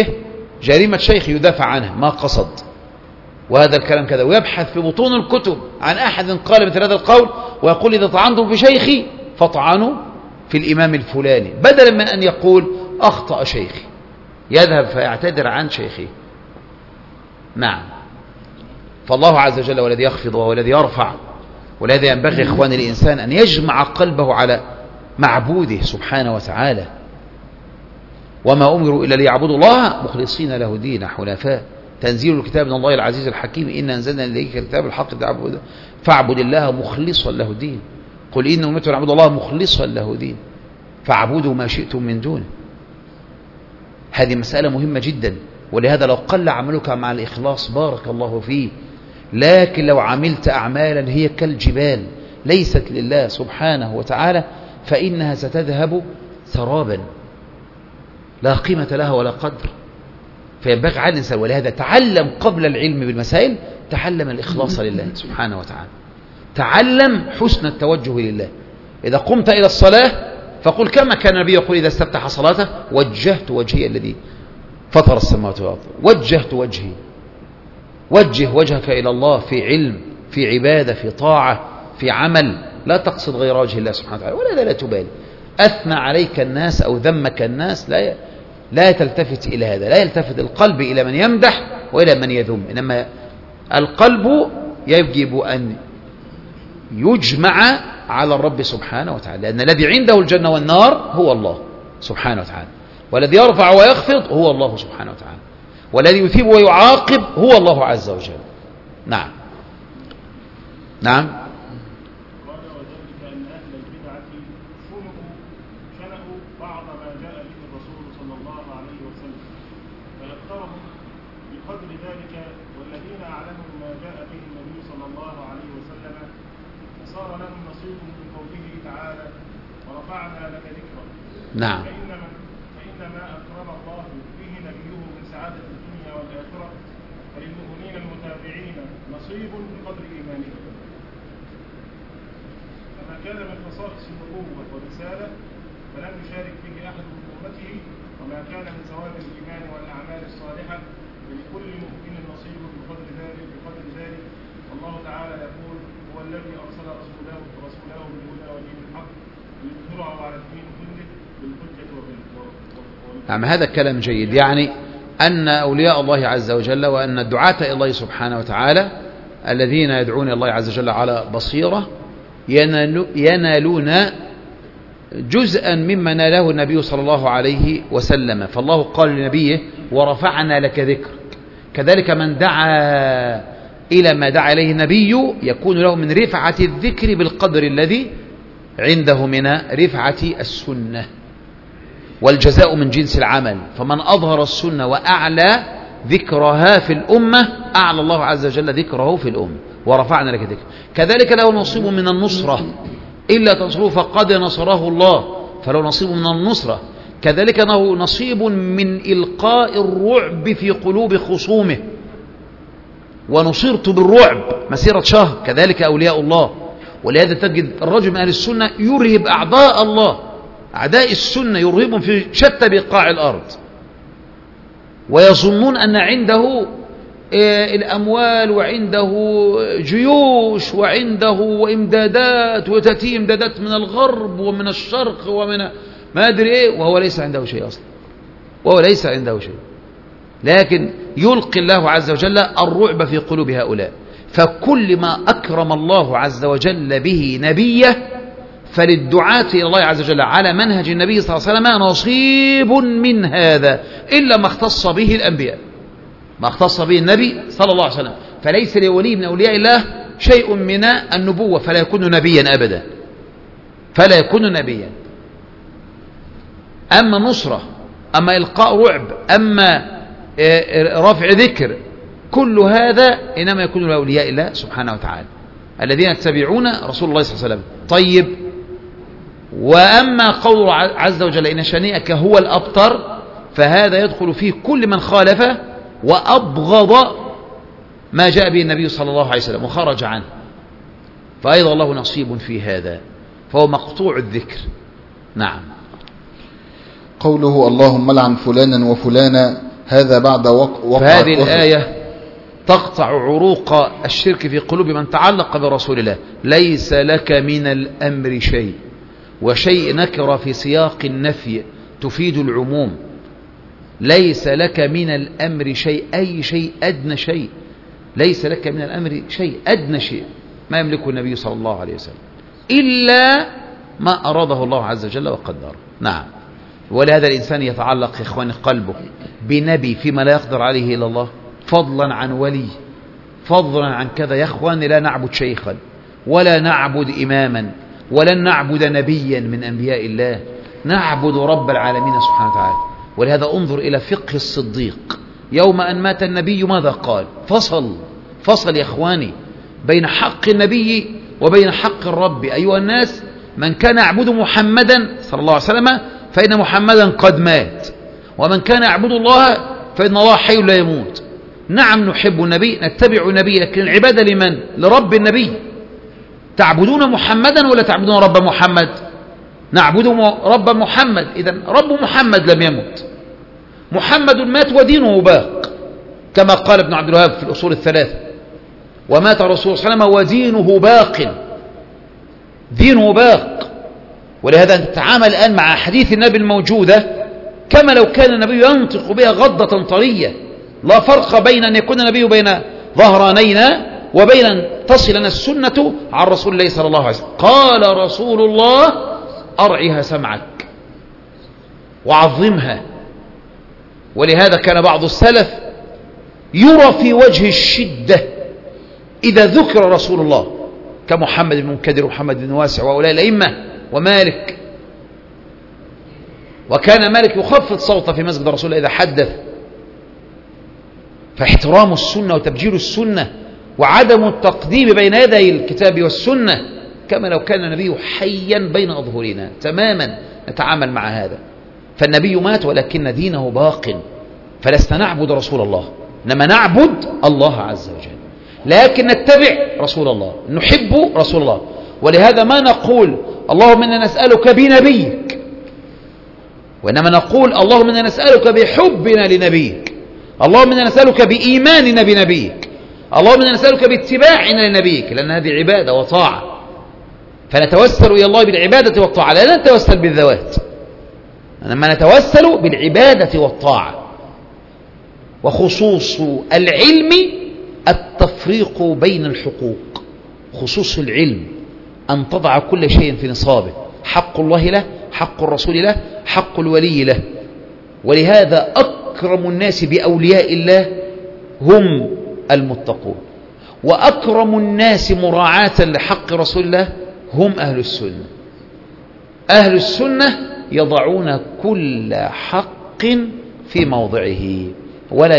[SPEAKER 1] شيخه يدافع عنها ما قصد، وهذا الكلام كذا، ويبحث في بطون الكتب عن أحد قال مثل هذا القول ويقول إذا طعنتم في شيخي فاطعنوا في الإمام الفلاني، بدلا من أن يقول أخطأ شيخي، يذهب فيعتذر عن شيخه. نعم، فالله عز وجل هو الذي يخفض وهو الذي يرفع، ولهذا ينبغي إخوان الإنسان أن يجمع قلبه على معبوده سبحانه وتعالى. وما أمروا إلا ليعبدوا الله مخلصين له دين حنفاء، تنزيل الكتاب من الله العزيز الحكيم، إن أنزلنا إليك الكتاب الحق فاعبد الله مخلصا له دين، قل إن أمرت أن أعبد الله مخلصا له دين فاعبدوا ما شئتم من دونه. هذه مسألة مهمة جدا، ولهذا لو قل عملك مع الإخلاص بارك الله فيه، لكن لو عملت أعمالا هي كالجبال ليست لله سبحانه وتعالى فإنها ستذهب سرابا لا قيمة لها ولا قدر. فينبغي على الإنسان، ولهذا تعلم قبل العلم بالمسائل، تعلم الإخلاص لله سبحانه وتعالى، تعلم حسن التوجه لله. إذا قمت إلى الصلاة فقل كما كان النبي يقول إذا استفتح صلاته وجهت وجهي الذي فطر السماوات والأرض، وجهت وجهي، وجه وجهك إلى الله في علم، في عبادة، في طاعة، في عمل، لا تقصد غير وجه الله سبحانه وتعالى، ولا لا تبالي أثنى عليك الناس أو ذمك الناس، لا تلتفت إلى هذا، لا يلتفت القلب إلى من يمدح وإلى من يذم، إنما القلب يجب أن يجمع على الرب سبحانه وتعالى، لأن الذي عنده الجنة والنار هو الله سبحانه وتعالى، والذي يرفع ويخفض هو الله سبحانه وتعالى، والذي يثيب ويعاقب هو الله عز وجل. نعم نعم.
[SPEAKER 3] قال وذلك أن أهل البدعة شنعوا بعض ما جاء به الرسول صلى الله عليه وسلم فأكثرهم بقدر ذلك، والذين أعلموا ما جاء به النبي صلى الله عليه وسلم فصار لهم نصيب من قوله تعالى ورفعنا لك ذكرك.
[SPEAKER 1] نعم.
[SPEAKER 3] فإن ما أكرم الله به نبيه من سعادة الدنيا والآخرة فللمؤمنين المتابعين نصيب بقدر إيمانهم. فما كان من خصائص النبوة والرسالة فلم يشارك فيه أحد من أمته، وما كان من ثواب الإيمان والأعمال الصالحة فلكل مؤمن نصيب بقدر ذلك. والله تعالى يقول هو الذي أرسل رسوله بالهدى ودين الحق ليظهره على الدين كله بالحجة وبالقرآن.
[SPEAKER 1] نعم، هذا كلام جيد، يعني أن أولياء الله عز وجل وأن الدعاة إلى الله سبحانه وتعالى الذين يدعون الله عز وجل على بصيرة ينالون جزءا مما ناله النبي صلى الله عليه وسلم، فالله قال لنبيه ورفعنا لك ذكرك، كذلك من دعا إلى ما دعا إليه النبي يكون له من رفعة الذكر بالقدر الذي عنده من رفعة السنة، والجزاء من جنس العمل، فمن أظهر السنة وأعلى ذكرها في الأمة أعلى الله عز وجل ذكره في الأمة ورفعنا لك ذكر. كذلك له نصيب من النصرة، إلا تنصروه فقد نصره الله، فله نصيب من النصرة. كذلك له نصيب من إلقاء الرعب في قلوب خصومه، ونصرت بالرعب مسيرة شهر، كذلك أولياء الله. ولهذا تجد الرجل من أهل السنة يرهب أعداء الله، أعداء السنة يرهبهم في شتى بقاع الأرض، ويظنون أن عنده الأموال وعنده جيوش وعنده إمدادات، وتأتي إمدادات من الغرب ومن الشرق ومن ما أدري إيه، وهو ليس عنده شيء أصلا، وهو ليس عنده شيء، لكن يلقي الله عز وجل الرعب في قلوب هؤلاء. فكل ما أكرم الله عز وجل به نبيه فللدعاة إلى الله عز وجل على منهج النبي صلى الله عليه وسلم نصيب من هذا، إلا ما اختص به الأنبياء، ما اختص به النبي صلى الله عليه وسلم. فليس لولي من أولياء الله شيء من النبوة، فلا يكون نبيا أبدا، فلا يكون نبيا. أما نصرة، أما إلقاء رعب، أما رفع ذكر، كل هذا إنما يكون لأولياء الله سبحانه وتعالى الذين يتبعون رسول الله صلى الله عليه وسلم. طيب، وأما قول عز وجل إن شانئك هو الأبتر، فهذا يدخل فيه كل من خالف وأبغض ما جاء به النبي صلى الله عليه وسلم وخرج عنه، فأيضا له نصيب في هذا، فهو مقطوع الذكر. نعم.
[SPEAKER 2] قوله اللهم لعن فلانا وفلانا، هذا بعد وقع
[SPEAKER 1] فهذه الآية تقطع عروق الشرك في قلوب من تعلق برسول الله. ليس لك من الأمر شيء، وشيء نكر في سياق النفي تفيد العموم. ليس لك من الأمر شيء، أي شيء، أدنى شيء. ليس لك من الأمر شيء، أدنى شيء ما يملكه النبي صلى الله عليه وسلم إلا ما أراده الله عز وجل وقدره. نعم. ولهذا الإنسان يتعلق يا إخواني قلبه بنبي فيما لا يقدر عليه إلا الله، فضلا عن ولي، فضلا عن كذا. يا إخواني لا نعبد شيخا ولا نعبد إماما ولن نعبد نبيا من أنبياء الله، نعبد رب العالمين سبحانه وتعالى. ولهذا انظر إلى فقه الصديق يوم أن مات النبي ماذا قال؟ فصل يا إخواني بين حق النبي وبين حق الرب. أيها الناس، من كان يعبد محمدا صلى الله عليه وسلم فإن محمدا قد مات، ومن كان يعبد الله فإن الله حي لا يموت. نعم نحب النبي، نتبع النبي، لكن العبادة لمن؟ لرب النبي. تعبدون محمدا ولا تعبدون رب محمد؟ نعبد رب محمد. إذن رب محمد لم يمت، محمد مات ودينه باق، كما قال ابن عبد الوهاب في الأصول الثلاثة: ومات الرسول صلى الله عليه وسلم ودينه باق، دينه باق. ولهذا تتعامل الآن مع حديث النبي الموجودة كما لو كان النبي ينطق بها غضة طرية. لا فرق بين أن يكون النبي بين ظهرانينا وبين أن تصل لنا السنة عن رسول الله صلى الله عليه وسلم. قال رسول الله: أرعها سمعك وعظمها. ولهذا كان بعض السلف يرى في وجه الشدة إذا ذكر رسول الله، كمحمد بن منكدر ومحمد بن واسع وأولئك الأئمة ومالك. وكان مالك يخفض صوته في مسجد رسول الله إذا حدث. فاحترام السنة وتبجيل السنة وعدم التقديم بين يدي الكتاب والسنة، كما لو كان النبي حيا بين أظهرنا تماما، نتعامل مع هذا. فالنبي مات ولكن دينه باق، فلسنا نعبد رسول الله، إنما نعبد الله عز وجل، لكن نتبع رسول الله، نحب رسول الله. ولهذا ما نقول اللهم إنا نسألك بنبيك، وإنما نقول اللهم إنا نسألك بحبنا لنبيك، اللهم إنا نسألك بإيماننا بنبيك، اللهم إنا نسألك باتباعنا لنبيك، لأن هذه عبادة وطاعة. فنتوسل إلى الله بالعبادة والطاعة، لا نتوسل بالذوات، إنما نتوسل بالعبادة والطاعة. وخصوص العلم التفريق بين الحقوق. خصوص العلم أن تضع كل شيء في نصابه، حق الله له، حق الرسول له، حق الولي له. ولهذا أكرم الناس بأولياء الله هم المتقون، وأكرم الناس مراعاة لحق رسول الله هم أهل السنة. أهل السنة يضعون كل حق في موضعه ولا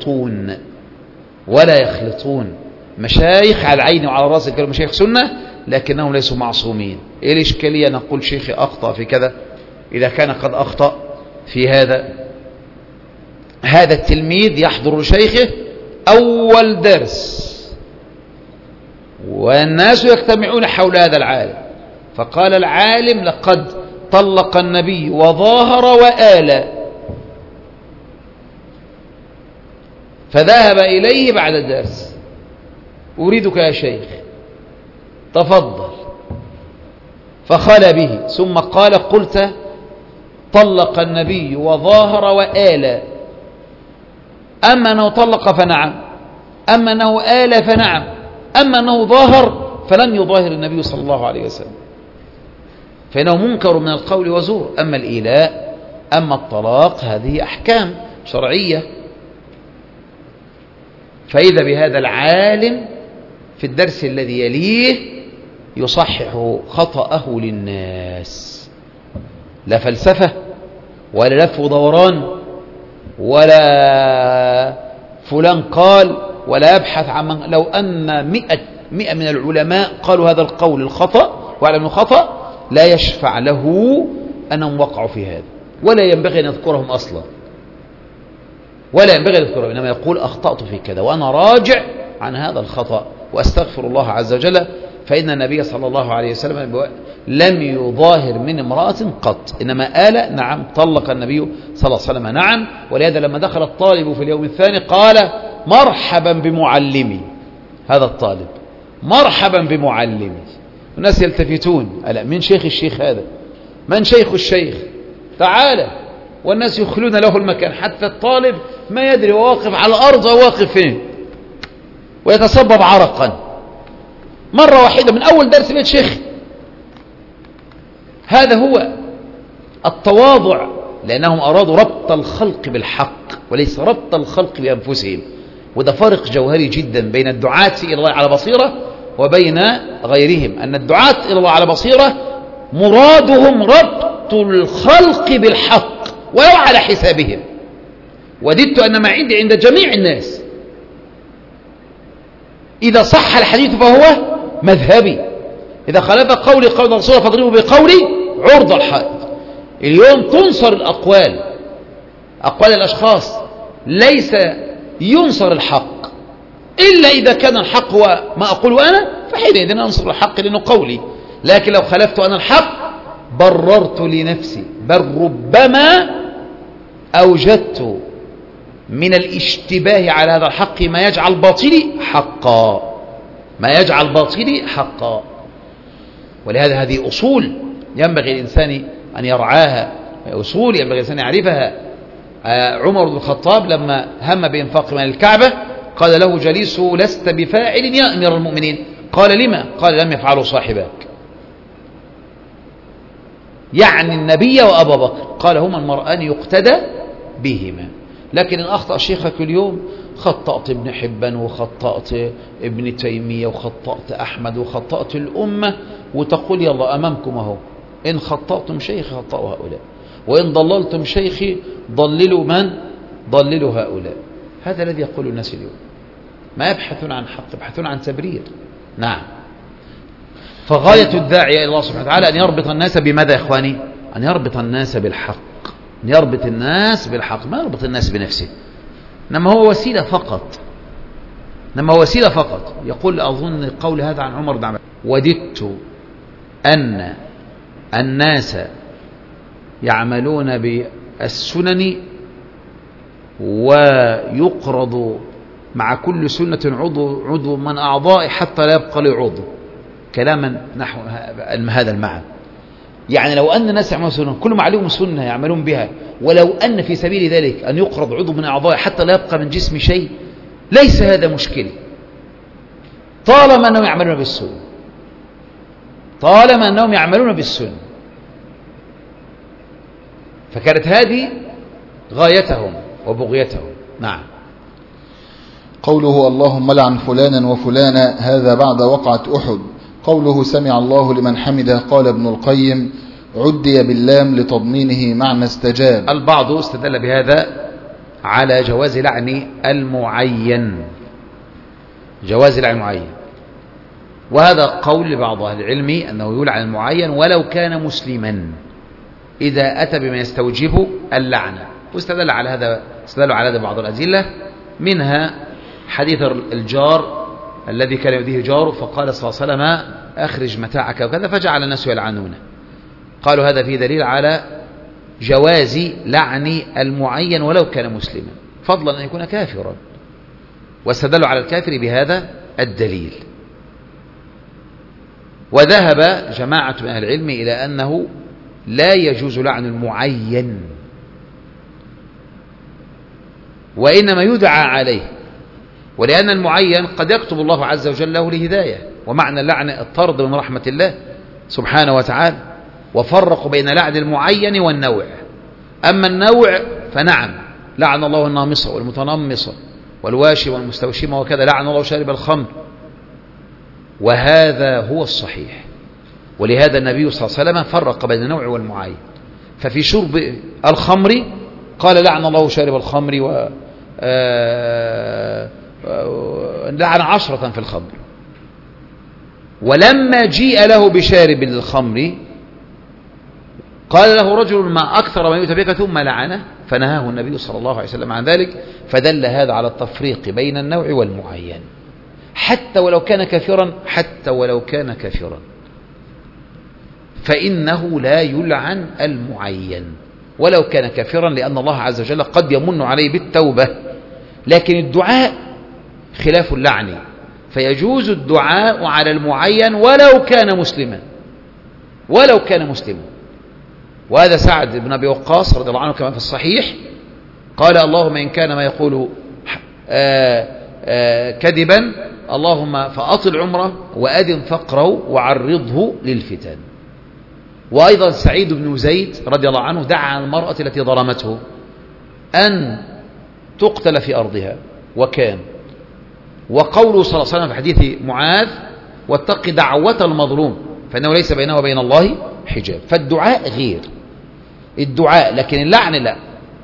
[SPEAKER 1] يخلطون. مشايخ على العين وعلى الرأس كانوا مشايخ سنة، لكنهم ليسوا معصومين. إيه الإشكالية؟ نقول شيخي أخطأ في كذا، إذا كان قد أخطأ في هذا التلميذ يحضر لشيخه أول درس والناس يجتمعون حول هذا العالم، فقال العالم: لقد طلق النبي وظاهر وآل. فذهب إليه بعد الدرس: أريدك يا شيخ، تفضل. فخلى به ثم قال: قلت طلق النبي وظاهر وآل، أما أنه طلق فنعم، أما أنه آل فنعم، أما أنه ظاهر فلم يظاهر النبي صلى الله عليه وسلم، فإنه منكر من القول وزور. أما الإيلاء، أما الطلاق، هذه أحكام شرعية. فإذا بهذا العالم في الدرس الذي يليه يصحح خطأه للناس، لا فلسفة ولا لف ودوران ولا فلان قال، ولا يبحث عن لو أن 100 من العلماء قالوا هذا القول الخطأ وعلم الخطأ لا يشفع له أنهم وقعوا في هذا، ولا ينبغي أن يذكرهم أصلا، ولا ينبغي أن يذكرهم، إنما يقول أخطأت في كذا وأنا راجع عن هذا الخطأ وأستغفر الله عز وجل. فإن النبي صلى الله عليه وسلم لم يظاهر من امرأة قط، إنما آل نعم طلق النبي صلى الله عليه وسلم نعم. ولهذا لما دخل الطالب في اليوم الثاني قال مرحبا بمعلمي، هذا الطالب مرحبا بمعلمي. الناس يلتفتون، ألا من شيخ الشيخ هذا؟ من شيخ الشيخ؟ تعالى. والناس يخلون له المكان، حتى الطالب ما يدري واقف على الأرض أو واقف فين، ويتصبب عرقا مرة واحدة من أول درس بيت شيخ. هذا هو التواضع، لأنهم أرادوا ربط الخلق بالحق وليس ربط الخلق بأنفسهم. وده فرق جوهري جدا بين الدعاة إلى الله على بصيرة وبين غيرهم، أن الدعاة إلى الله على بصيرة مرادهم ربط الخلق بالحق ولو على حسابهم. وددت أن ما عندي عند جميع الناس إذا صح الحديث فهو مذهبي، إذا خالف قولي قول الرسول فاضربوا بقولي عرض الحائط. اليوم تنصر الأقوال، أقوال الأشخاص، ليس ينصر الحق إلا إذا كان الحق هو ما أقوله أنا، فحينئذ أنصر الحق لأنه قولي. لكن لو خالفت أنا الحق بررت لنفسي، بل ربما أوجدت من الاشتباه على هذا الحق ما يجعل باطلي حقا، ما يجعل باطلي حقا. ولهذا هذه أصول ينبغي الإنسان أن يرعاها، أصول ينبغي الإنسان أن يعرفها. عمر بن الخطاب لما هم بإنفاق مال الكعبة قال له جليسه لست بفاعل يا أمير المؤمنين، قال لما؟ قال لم يفعله صاحبك، يعني النبي وأبا بكر، قال هما المرآن يقتدى بهما. لكن إن أخطأ شيخك اليوم، خطأت ابن حبان وخطأت ابن تيمية وخطأت أحمد وخطأت الأمة، وتقول يلا أمامكم أهو، إن خطأتم شيخي خطأوا هؤلاء، وإن ضللتم شيخي ضللوا من؟ ضللوا هؤلاء. هذا الذي يقول الناس اليوم، ما يبحثون عن حق، يبحثون عن تبرير. نعم. فغاية الداعية إلى الله سبحانه وتعالى أن يربط الناس بماذا يا إخواني؟ أن يربط الناس بالحق، أن يربط الناس بالحق، ما يربط الناس بنفسه، إنما هو وسيلة فقط، إنما هو وسيلة فقط. يقول أظن قول هذا عن عمر بن عبد العزيز: وددت أن الناس يعملون بالسنن ويقرض مع كل سنة عضو من أعضائه حتى لا يبقى له عضو، كلاما نحو هذا المعنى. يعني لو أن الناس يعملون سنة، كل ما عليهم سنة يعملون بها، ولو أن في سبيل ذلك أن يقرض عضو من أعضائه حتى لا يبقى من جسم شيء، ليس هذا مشكلة طالما أنهم يعملون بالسنة، طالما أنهم يعملون بالسنة. فكانت هذه غايتهم وبغيتهم. نعم.
[SPEAKER 2] قوله اللهم لعن فلانا وفلانا، هذا بعد وقعة أحد. قوله سمع الله لمن حمده، قال ابن القيم: عدي باللام لتضمينه معنى استجاب.
[SPEAKER 1] البعض استدل بهذا على جواز لعن المعين، جواز لعن المعين، وهذا قول لبعض أهل العلم أنه يلعن المعين ولو كان مسلما إذا أتى بما يستوجب اللعنة. واستدل على هذا، استدلوا على هذا بعض الأدلة، منها حديث الجار الذي كان يؤذيه جاره فقال صلى الله عليه وسلم: أخرج متاعك وكذا، فجعل الناس يلعنونه. قالوا هذا فيه دليل على جواز لعن المعين ولو كان مسلما، فضلا أن يكون كافرا، واستدلوا على الكافر بهذا الدليل. وذهب جماعة من أهل العلم إلى أنه لا يجوز لعن المعين، وإنما يدعى عليه، ولأن المعين قد يكتب الله عز وجل له لهداية، ومعنى اللعن الطرد من رحمة الله سبحانه وتعالى. وفرقوا بين لعن المعين والنوع. أما النوع فنعم، لعن الله النامصة والمتنمصة والواشي والمستوشمة وكذا، لعن الله شارب الخمر، وهذا هو الصحيح. ولهذا النبي صلى الله عليه وسلم فرق بين النوع والمعين. ففي شرب الخمر قال لعن الله شارب الخمر لعن 10 في الخمر. ولما جيء له بشارب الخمر قال له رجل ما أكثر ما يؤتى بك ثم لعنه، فنهاه النبي صلى الله عليه وسلم عن ذلك. فدل هذا على التفريق بين النوع والمعين حتى ولو كان كافرا فإنه لا يلعن المعين ولو كان كافرا، لأن الله عز وجل قد يمن عليه بالتوبة. لكن الدعاء خلاف اللعن، فيجوز الدعاء على المعين ولو كان مسلما. وهذا سعد بن أبي وقاص رضي الله عنه كما في الصحيح قال اللهم إن كان ما يقول كذبا اللهم فأطل عمره وأدم فقره وعرضه للفتن. وأيضا سعيد بن زيد رضي الله عنه دعا المرأة التي ظلمته أن تقتل في أرضها، وقوله صلى الله عليه وسلم في حديث معاذ واتق دعوة المظلوم فإنه ليس بينه وبين الله حجاب. فالدعاء غير الدعاء، لكن اللعن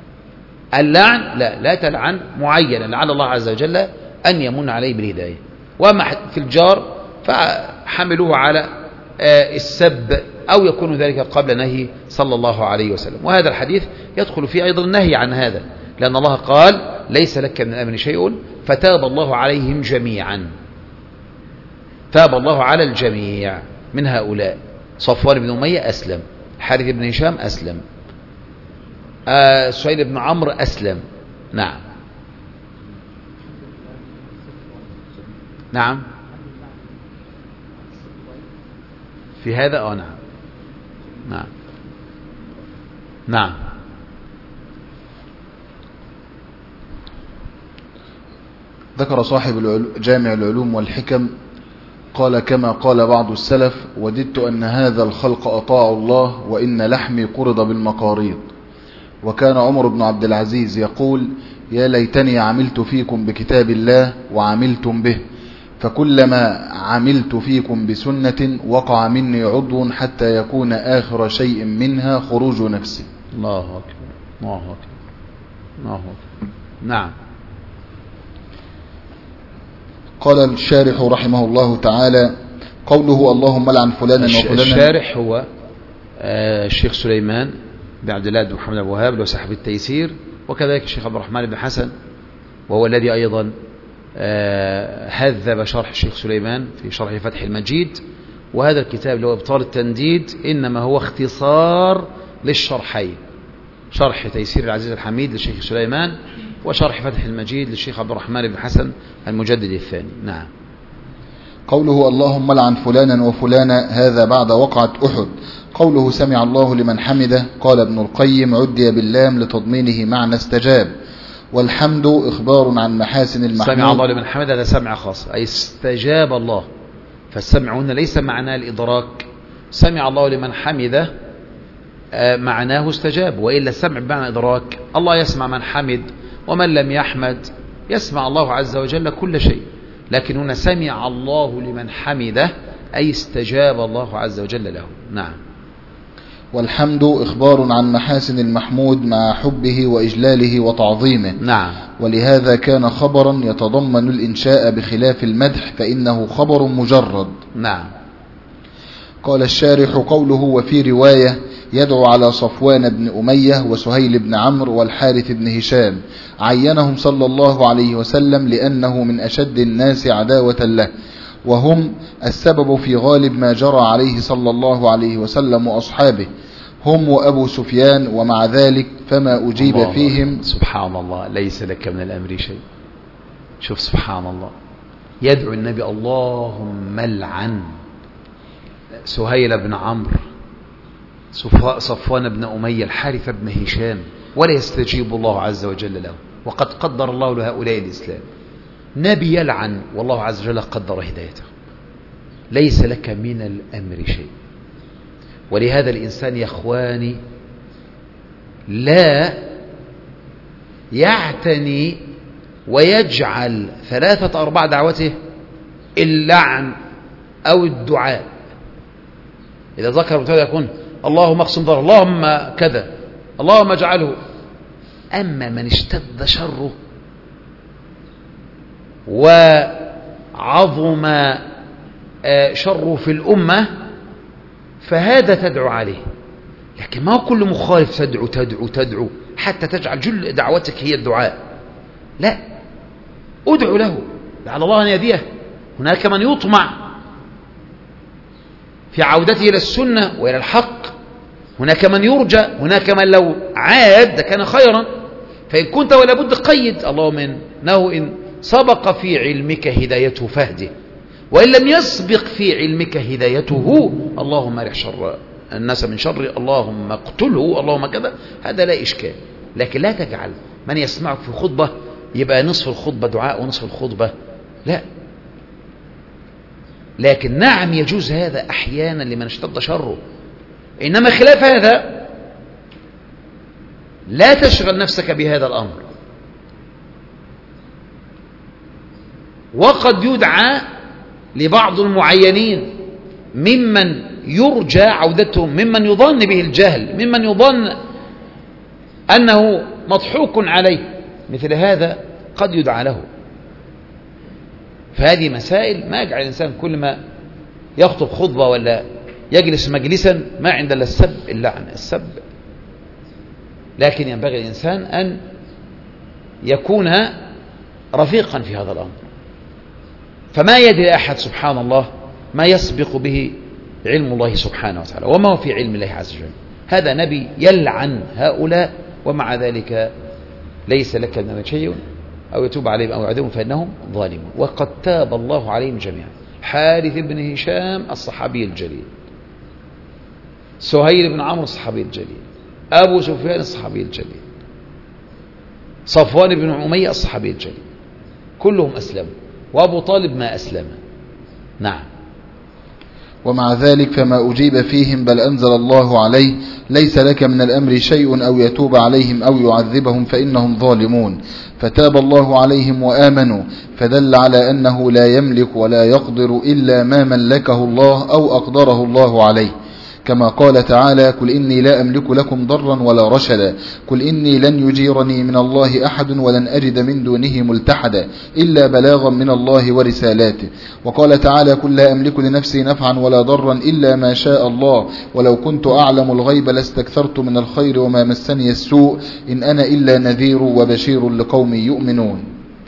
[SPEAKER 1] لا تلعن معينا، لعل الله عز وجل أن يمن عليه بالهداية. وأما في الجار فحملوه على السب أو يكون ذلك قبل نهي صلى الله عليه وسلم. وهذا الحديث يدخل فيه أيضا النهي عن هذا، لأن الله قال ليس لك من الأمر شيء فتاب الله عليهم جميعا. تاب الله على الجميع من هؤلاء. صفوان بن أمية أسلم، حارث بن هشام أسلم، سهيل بن عمرو أسلم. نعم في هذا نعم.
[SPEAKER 2] ذكر صاحب جامع العلوم والحكم قال كما قال بعض السلف وددت أن هذا الخلق أطاعوا الله وإن لحمي قرض بالمقاريض. وكان عمر بن عبد العزيز يقول يا ليتني عملت فيكم بكتاب الله وعملتم به، فكلما عملت فيكم بسنة وقع مني عضو حتى يكون آخر شيء منها خروج نفسي.
[SPEAKER 1] الله أكبر الله أكبر الله أكبر. نعم.
[SPEAKER 2] قال الشارح رحمه الله تعالى قوله اللهم لعن فلانا وفلانا.
[SPEAKER 1] الشارح هو الشيخ سليمان بن عبد الله بن محمد أبو وهاب له صاحب التيسير، وكذلك الشيخ عبد الرحمن بن حسن وهو الذي أيضا هذب شرح الشيخ سليمان في شرح فتح المجيد. وهذا الكتاب اللي هو إبطال التنديد إنما هو اختصار للشرحين، شرح تيسير العزيز الحميد للشيخ سليمان وشرح فتح المجيد للشيخ عبد الرحمن بن حسن المجدد الثاني. نعم.
[SPEAKER 2] قوله اللهم لعن فلانا وفلانا هذا بعد وقعة أحد. قوله سمع الله لمن حمده قال ابن القيم عدي باللام لتضمينه معنى استجاب، والحمد إخبار عن محاسن المحمود.
[SPEAKER 1] سمع الله لمن حمده هذا سمع خاص أي استجاب الله، فالسمع هنا ليس معناه الإدراك. سمع الله لمن حمده معناه استجاب، وإلا السمع بمعنى إدراك. الله يسمع من حمد، ومن لم يحمد يسمع الله عز وجل كل شيء. لكن هنا سمع الله لمن حمده أي استجاب الله عز وجل له. نعم.
[SPEAKER 2] والحمد إخبار عن محاسن المحمود مع حبه وإجلاله وتعظيمه.
[SPEAKER 1] نعم.
[SPEAKER 2] ولهذا كان خبرا يتضمن الإنشاء بخلاف المدح فإنه خبر مجرد.
[SPEAKER 1] نعم.
[SPEAKER 2] قال الشارح قوله وفي رواية يدعو على صفوان بن أمية وسهيل بن عمرو والحارث بن هشام، عينهم صلى الله عليه وسلم لأنه من أشد الناس عداوة له، وهم السبب في غالب ما جرى عليه صلى الله عليه وسلم وأصحابه، هم وأبو سفيان، ومع ذلك فما أجيب فيهم.
[SPEAKER 1] سبحان الله ليس لك من الأمر شيء. شوف سبحان الله، يدعو النبي اللهم لعن سهيل بن عمرو صفوان بن أمية الحارث بن هشام ولا يستجيب الله عز وجل له، وقد قدر الله لهؤلاء الإسلام. نبي يلعن والله عز وجل قدر هدايته. ليس لك من الأمر شيء. ولهذا الإنسان يا إخواني لا يعتني ويجعل 3/4 دعوته اللعن أو الدعاء. إذا ذكر مبتدأ يكون اللهم اقسم ضر، اللهم كذا، اللهم اجعله. أما من اشتد شره وعظم شره في الأمة فهذا تدعو عليه. لكن ما كل مخالف تدعو تدعو تدعو حتى تجعل جل دعوتك هي الدعاء. لا، ادعو له لعل الله أن يهديه. هناك من يطمع في عودته إلى السنة وإلى الحق، هناك من يرجى، هناك من لو عاد كان خيرا. فإن كنت ولا بد قيد اللهم إنه إن سبق في علمك هدايته فهده، وإن لم يسبق في علمك هدايته اللهم ارح شر الناس من شر، اللهم اقتله، اللهم كذا. هذا لا إشكال. لكن لا تجعل من يسمعك في خطبة يبقى نصف الخطبة دعاء ونصف الخطبة لا. لكن نعم يجوز هذا أحيانا لمن اشتد شره، إنما خلاف هذا لا تشغل نفسك بهذا الأمر. وقد يدعى لبعض المعينين ممن يرجى عودتهم، ممن يظن به الجهل، ممن يظن أنه مضحوك عليه، مثل هذا قد يدعى له. فهذه مسائل ما يجعل الإنسان كل ما يخطب خطبة ولا يجلس مجلسا ما عند إلا السب، اللعن، السب. لكن ينبغي الإنسان أن يكون رفيقا في هذا الأمر. فما يدري أحد سبحان الله ما يسبق به علم الله سبحانه وتعالى، وما هو في علم الله عز وجل. هذا نبي يلعن هؤلاء ومع ذلك ليس لك من شيء، أو يتوب عليهم أو يعذبهم فإنهم ظالمون. وقد تاب الله عليهم جميعا. حارث بن هشام الصحابي الجليل، سهيل بن عمرو الصحابي الجليل، أبو سفيان الصحابي الجليل، صفوان بن أمية الصحابي الجليل، كلهم أسلموا، وأبو طالب ما أسلم. نعم.
[SPEAKER 2] ومع ذلك فما أجيب فيهم بل أنزل الله عليه ليس لك من الأمر شيء أو يتوب عليهم أو يعذبهم فإنهم ظالمون، فتاب الله عليهم وآمنوا، فدل على أنه لا يملك ولا يقدر إلا ما ملكه الله أو أقدره الله عليه، كما قال تعالى: قل إني لا أملك لكم ضرا ولا رشدا، قل إني لن يجيرني من الله أحد ولن أجد من دونه ملتحدا إلا بلاغا من الله ورسالاته. وقال تعالى: قل لا أملك لنفسي نفعا ولا ضرا إلا ما شاء الله ولو كنت أعلم الغيب لاستكثرت من الخير وما مسني السوء إن أنا إلا نذير وبشير لقوم يؤمنون.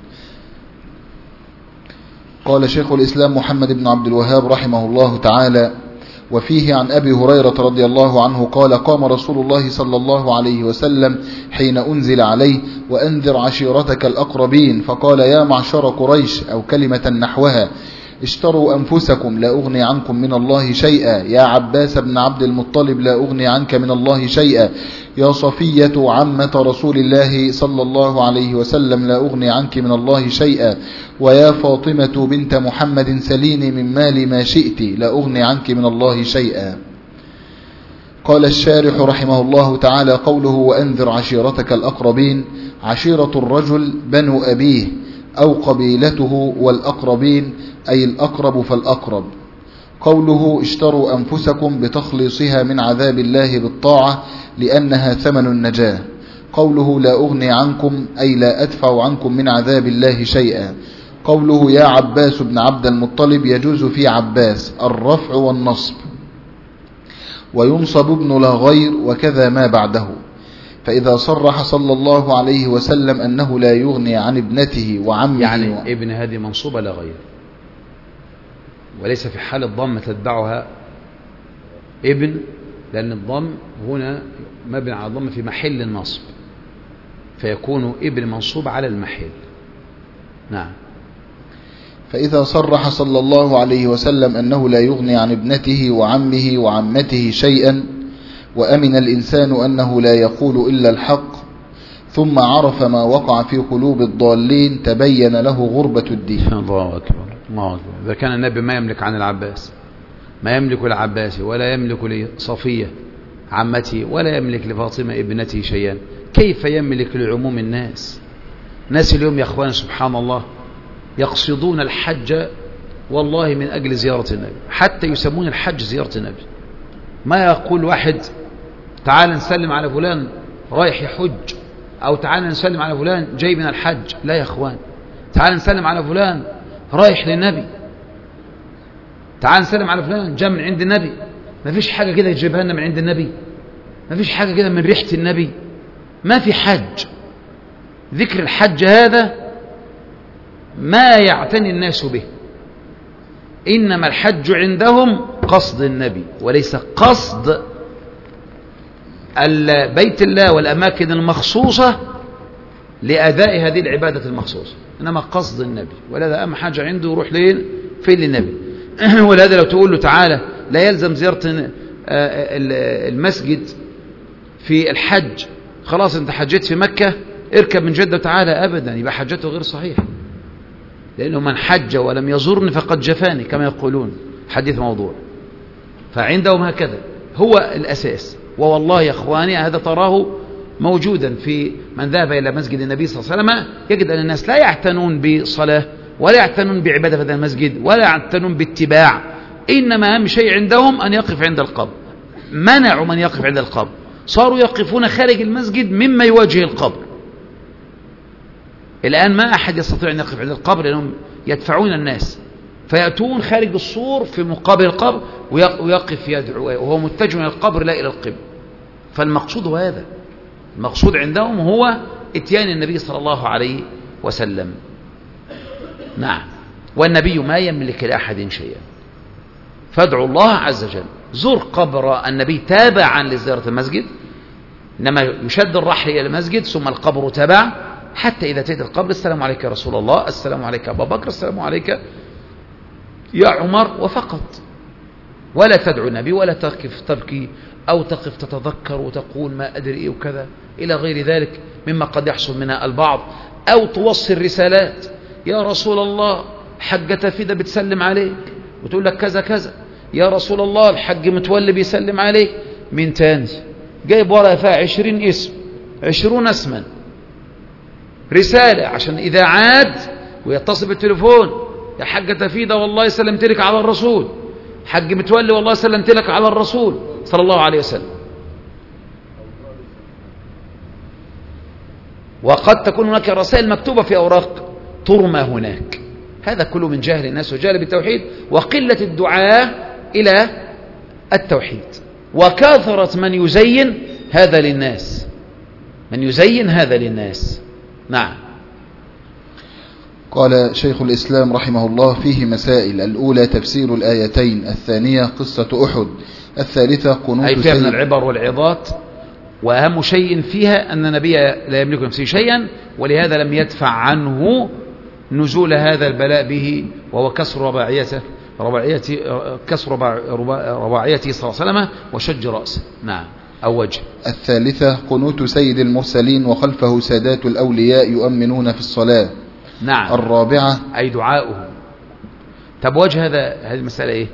[SPEAKER 2] قال شيخ الإسلام محمد بن عبد الوهاب رحمه الله تعالى: وفيه عن أبي هريرة رضي الله عنه قال: قام رسول الله صلى الله عليه وسلم حين أنزل عليه: وأنذر عشيرتك الأقربين، فقال: يا معشر قريش، أو كلمة نحوها: اشتروا أنفسكم لا أغني عنكم من الله شيئا، يا عباس بن عبد المطلب لا أغني عنك من الله شيئا، يا صفية عمة رسول الله صلى الله عليه وسلم لا أغني عنك من الله شيئا، ويا فاطمة بنت محمد سليني من مالي ما شئت لا أغني عنك من الله شيئا. قال الشارح رحمه الله تعالى: قوله وأنذر عشيرتك الأقربين، عشيرة الرجل بنو أبيه أو قبيلته، والأقربين أي الأقرب فالأقرب. قوله اشتروا أنفسكم بتخليصها من عذاب الله بالطاعة لأنها ثمن النجاة. قوله لا أغني عنكم أي لا أدفع عنكم من عذاب الله شيئا. قوله يا عباس بن عبد المطلب يجوز في عباس الرفع والنصب، وينصب ابن لا غير وكذا ما بعده. فإذا صرح صلى الله عليه وسلم أنه لا يغني عن ابنته وعمه،
[SPEAKER 1] يعني ابن هذه منصوبة لا غير، وليس في حال الضم تتبعها ابن، لأن الضم هنا مبني على الضم في محل النصب، فيكون ابن منصوب على المحل. نعم.
[SPEAKER 2] فإذا صرح صلى الله عليه وسلم أنه لا يغني عن ابنته وعمه وعمته شيئا، وأمن الإنسان أنه لا يقول إلا الحق، ثم عرف ما وقع في قلوب الضالين، تبين له غربة الدين.
[SPEAKER 1] الله أكبر، الله أكبر. إذا كان النبي ما يملك عن العباس، ما يملك العباس، ولا يملك لصفية عمته، ولا يملك لفاطمة ابنته شيئا، كيف يملك لعموم الناس؟ ناس اليوم يا أخوان سبحان الله يقصدون الحج والله من أجل زيارة النبي، حتى يسمون الحج زيارة النبي. ما يقول واحد تعال نسلم على فلان رايح يحج، أو تعال نسلم على فلان جاي من الحج. لا يا أخوان، تعال نسلم على فلان رايح للنبي، تعال نسلم على فلان جاء من عند النبي. ما فيش حاجة كده يجيبها لنا من عند النبي، ما فيش حاجة كده من ريحة النبي. ما في حج. ذكر الحج هذا ما يعتني الناس به، إنما الحج عندهم قصد النبي وليس قصد بيت الله والأماكن المخصوصة لأداء هذه العبادة المخصوصة، إنما قصد النبي. ولهذا أهم حاجة عنده يروح فين للنبي. ولهذا لو تقول له تعالى لا يلزم زيارة المسجد في الحج، خلاص انت حجيت في مكة اركب من جدة تعالى، أبدا، يبقى حجته غير صحيحة، لأنه من حج ولم يزورني فقد جفاني كما يقولون، حديث موضوع. فعندهم هكذا هو الأساس. ووالله يا أخواني هذا تراه موجودا في من ذهب إلى مسجد النبي صلى الله عليه وسلم، يجد أن الناس لا يعتنون بصلاة ولا يعتنون بعبادة في هذا المسجد ولا يعتنون باتباع، إنما أهم شيء عندهم أن يقف عند القبر. منعوا من يقف عند القبر، صاروا يقفون خارج المسجد مما يواجه القبر. الآن ما أحد يستطيع أن يقف عند القبر لأنهم يدفعون الناس، فيأتون خارج السور في مقابل القبر ويقف يدعو وهو متجه إلى القبر لا إلى القبر. فالمقصود هو هذا، المقصود عندهم هو اتيان النبي صلى الله عليه وسلم. نعم. والنبي ما يملك لأحد شيئا، فادعوا الله عز وجل. زر قبر النبي تابعا لزيارة المسجد، إنما يشد الرحل إلى المسجد ثم القبر تبع، حتى إذا أتيت القبر السلام عليك يا رسول الله، السلام عليك يا أبا بكر، السلام عليك يا عمر، وفقط. ولا تدعو النبي ولا تقف تبكي أو تقف تتذكر وتقول ما أدري إيه وكذا إلى غير ذلك مما قد يحصل منها البعض، أو توصل رسالات يا رسول الله حجة فيدا بتسلم عليك وتقول لك كذا كذا، يا رسول الله الحج متولي بيسلم عليك. من تاني جايب ورقة فيها 20 اسم 20 اسما، رسالة عشان إذا عاد ويتصل بالتليفون يا حجة فيدا والله سلمت لك على الرسول، حج متولي والله سلمت لك على الرسول صلى الله عليه وسلم. وقد تكون هناك رسائل مكتوبة في أوراق ترمى هناك. هذا كله من جهل الناس وجهل بالتوحيد وقلة الدعاء إلى التوحيد، وكثرة من يزين هذا للناس، من يزين هذا للناس. نعم.
[SPEAKER 2] قال شيخ الإسلام رحمه الله فيه مسائل: الأولى تفسير الآيتين، الثانية قصة أحد، الثالثة قنوت
[SPEAKER 1] أي فيها من العبر والعظات، وأهم شيء فيها أن النبي لا يملك نفسه شيئا، ولهذا لم يدفع عنه نزول هذا البلاء به، وهو كسر رباعيته صلى الله عليه وسلم وشج رأسه. نعم. أو وجه.
[SPEAKER 2] الثالثة قنوت سيد المرسلين وخلفه سادات الأولياء يؤمنون في الصلاة.
[SPEAKER 1] نعم.
[SPEAKER 2] الرابعة
[SPEAKER 1] أي دعاؤه. طب وجه هذه المسألة إيه؟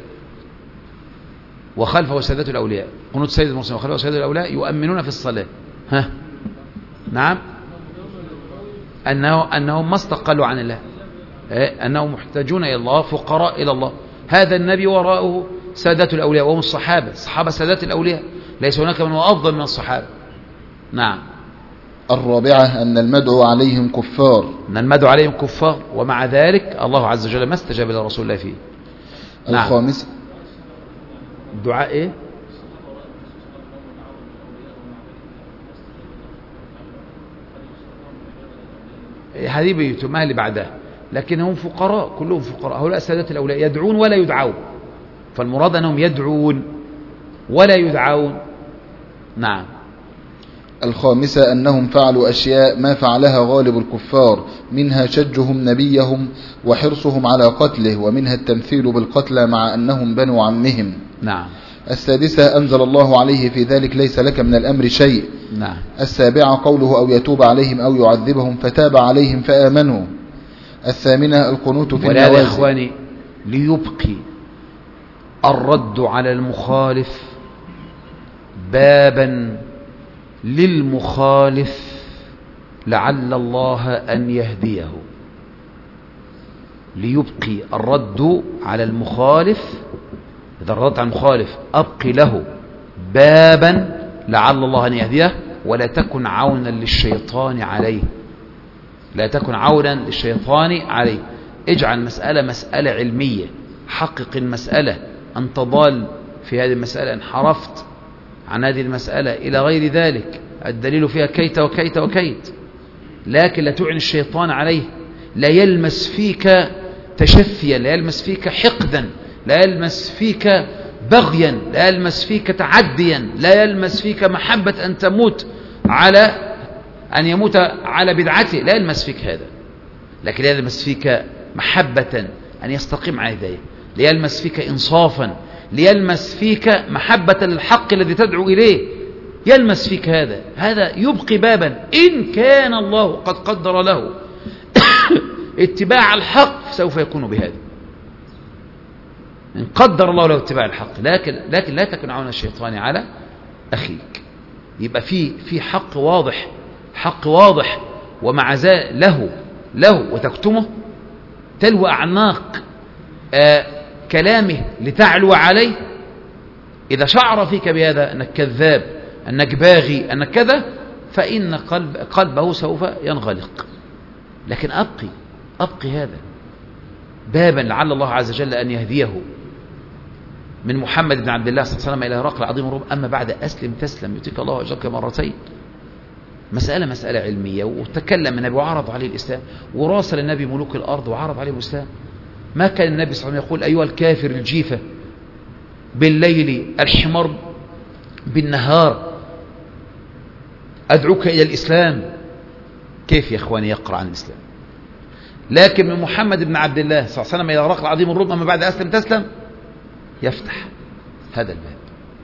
[SPEAKER 1] وخلفه سادات الأولياء، قنوت سيد المرسلين وخلفه سادات الأولياء يؤمنون في الصلاة. ها؟ نعم. أنهم ما استقلوا عن الله، أنهم محتاجون إلى الله، فقراء إلى الله. هذا النبي وراءه سادات الأولياء وهم الصحابة سادات الأولياء، ليس هناك من هو أفضل من الصحابة. نعم.
[SPEAKER 2] الرابعة أن المدعو عليهم كفار،
[SPEAKER 1] أن المدعو عليهم كفار، ومع ذلك الله عز وجل ما استجاب لرسول الله فيه. نعم.
[SPEAKER 2] الخامسة
[SPEAKER 1] الدعاء إيه؟ حبيبي ما اللي بعدها، لكن هم فقراء، كلهم فقراء، هؤلاء سادات الأولياء يدعون ولا يدعون، فالمراد أنهم يدعون ولا يدعون. نعم.
[SPEAKER 2] الخامسة أنهم فعلوا أشياء ما فعلها غالب الكفار، منها شجهم نبيهم وحرصهم على قتله، ومنها التمثيل بالقتلى مع أنهم بنو عمهم.
[SPEAKER 1] نعم.
[SPEAKER 2] السادسة أنزل الله عليه في ذلك ليس لك من الأمر شيء.
[SPEAKER 1] نعم.
[SPEAKER 2] السابعة قوله أو يتوب عليهم أو يعذبهم فتاب عليهم فآمنوا. الثامنة القنوت في النوازل.
[SPEAKER 1] ولهذا يا إخواني ليبقي الرد على المخالف بابا للمخالف لعل الله أن يهديه، ليبقي الرد على المخالف. إذا ردت على المخالف أبقي له بابا لعل الله أن يهديه، ولا تكن عونا للشيطان عليه، لا تكن عونا للشيطان عليه. اجعل مسألة علمية، حقق المسألة. أنت ضال في هذه المسألة، انحرفت عن هذه المسألة إلى غير ذلك، الدليل فيها كيت وكيت وكيت، لكن لا تعن الشيطان عليه، لا يلمس فيك تشفيا، لا يلمس فيك حقدا، لا يلمس فيك بغيا، لا يلمس فيك تعديا، لا يلمس فيك محبة أن تموت على أن يموت على بدعته، لا يلمس فيك هذا، لكن لا يلمس فيك محبة أن يستقيم على هداية، ليلمس فيك إنصافا، ليلمس فيك محبة للحق الذي تدعو إليه، يلمس فيك هذا يبقي بابا إن كان الله قد قدر له اتباع الحق سوف يكون بهذا، إن قدر الله له اتباع الحق. لكن لا تكن عون الشيطان على أخيك. يبقى في حق واضح ومع ذلك له وتكتمه، تلو أعناق كلامه لتعلو عليه. إذا شعر فيك بهذا أنك كذاب، أنك باغي، أنك كذا، فإن قلبه سوف ينغلق. لكن أبقي هذا بابا لعل الله عز وجل أن يهديه، من محمد بن عبد الله صلى الله عليه وسلم إلى هرقل عظيم الروم: أما بعد أسلم تسلم يؤتيك الله أجرك مرتين. مسألة علمية. وتكلم النبي وعرض عليه الإسلام، وراسل النبي ملوك الأرض وعرض عليه الإسلام. ما كان النبي صلى الله عليه وسلم يقول: أيها الكافر الجيفة بالليل الحمار بالنهار أدعوك إلى الإسلام. كيف يا إخواني يقرأ عن الإسلام؟ لكن من محمد بن عبد الله صلى الله عليه وسلم إلى هرقل عظيم الروم: أما بعد أسلم تسلم، يفتح هذا الباب.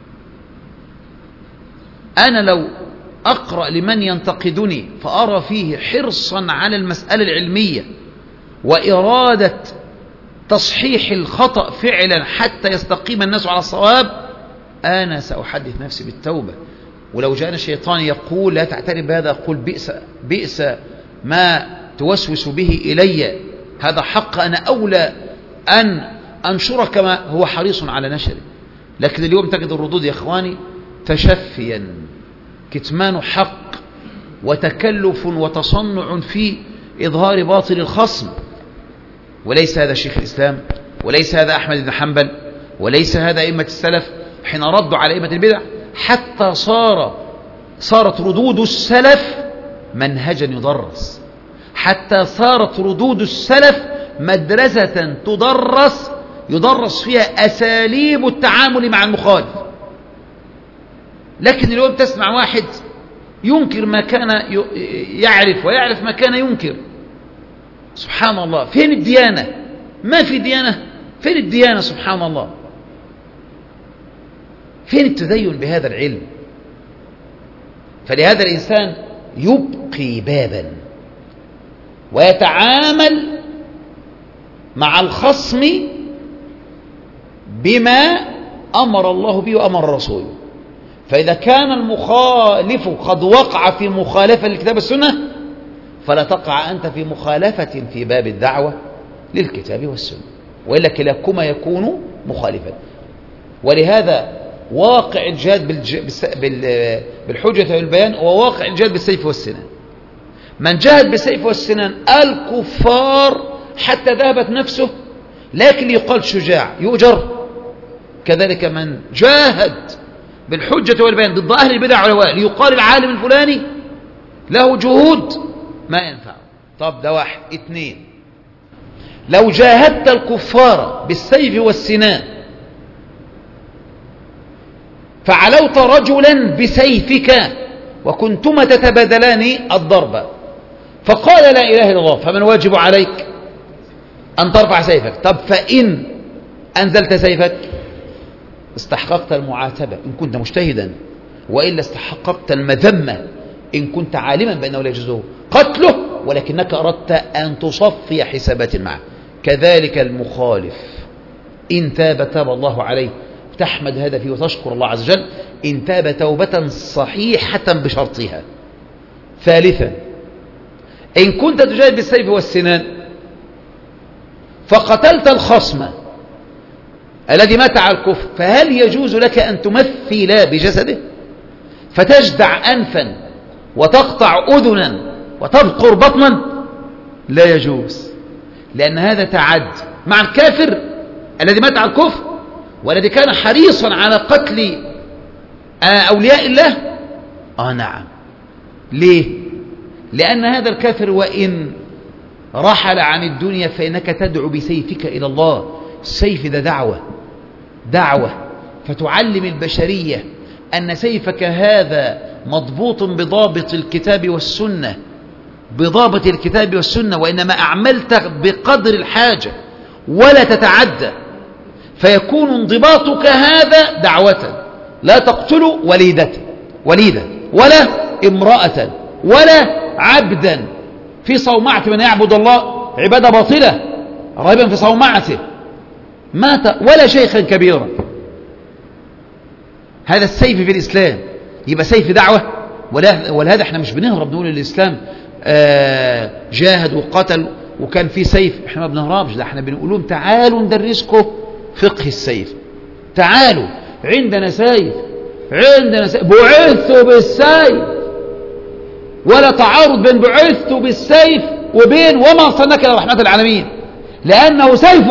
[SPEAKER 1] أنا لو أقرأ لمن ينتقدني فأرى فيه حرصا على المسألة العلمية وإرادة تصحيح الخطأ فعلا حتى يستقيم الناس على الصواب، أنا سأحدث نفسي بالتوبة. ولو جاءنا الشيطان يقول لا تعترف بهذا، أقول بئس ما توسوس به إلي، هذا حق أنا أولى أن أنشره كما هو حريص على نشره. لكن اليوم تجد الردود يا إخواني تشفيا، كتمان حق وتكلف وتصنع في إظهار باطل الخصم. وليس هذا شيخ الإسلام، وليس هذا أحمد بن حنبل، وليس هذا أئمة السلف حين ردوا على أئمة البدع، حتى صارت ردود السلف منهجا يدرس، حتى صارت ردود السلف مدرسة يدرس فيها أساليب التعامل مع المخالف. لكن اليوم تسمع واحد ينكر ما كان يعرف ويعرف ما كان ينكر. سبحان الله، فين الديانة؟ ما في ديانة. فين الديانة؟ سبحان الله، فين التدين بهذا العلم؟ فلهذا الإنسان يبقي بابا ويتعامل مع الخصم بما أمر الله به وأمر رسوله. فإذا كان المخالف قد وقع في مخالفة للكتاب والسنة، فلا تقع أنت في مخالفة في باب الدعوة للكتاب والسنة، وإلا كلاكما يكون مخالفا. ولهذا واقع الجهاد بالحجة والبيان وواقع الجهاد بالسيف والسنان. من جاهد بالسيف والسنان الكفار حتى ذهبت نفسه، لكن يقال شجاع يؤجر. كذلك من جاهد بالحجة والبيان ضد أهل البدع والأهواء ليقال العالم الفلاني له جهود، ما ينفع. طب ده واحد. اثنين، لو جاهدت الكفار بالسيف والسنان فعلوت رجلا بسيفك وكنتما تتبادلان الضرب فقال لا إله إلا الله، فمن واجب عليك؟ أن ترفع سيفك. طب فإن أنزلت سيفك استحققت المعاتبة إن كنت مجتهدا، وإلا استحققت المذمة إن كنت عالما بأنه لا يجوز قتله ولكنك أردت أن تصفي حسابات معه. كذلك المخالف إن تاب تاب الله عليه، تحمد هذا فيه وتشكر الله عز وجل إن تاب توبة صحيحة بشرطها. ثالثا، إن كنت تجاهد بالسيف والسنان فقتلت الخصم الذي مات على الكفر، فهل يجوز لك أن تمثل بجسده فتجدع أنفا وتقطع أذنا وتبقر بطنا؟ لا يجوز، لأن هذا تعد مع الكافر الذي مات على الكفر والذي كان حريصا على قتل أولياء الله. نعم. ليه؟ لأن هذا الكافر وإن رحل عن الدنيا فإنك تدعو بسيفك إلى الله. السيف ده دعوة فتعلم البشرية أن سيفك هذا مضبوط بضابط الكتاب والسنة، بضابط الكتاب والسنة، وإنما أعملت بقدر الحاجة ولا تتعدى، فيكون انضباطك هذا دعوة. لا تقتل وليدة ولا امرأة ولا عبدا في صومعة من يعبد الله عبادة باطلة راهبا في صومعته مات، ولا شيخا كبيرا. هذا السيف في الإسلام يبقى سيف دعوة. ولهذا احنا مش بنهرب نقول الإسلام جاهد وقتل وكان في سيف. احنا ما بنهربش، ده احنا بنقول لهم تعالوا ندرسكم فقه السيف، تعالوا عندنا سيف بعثت بالسيف، ولا تعارض بين بعثت بالسيف وبين وما أرسلناك إلا رحمة العالمين، لأنه سيف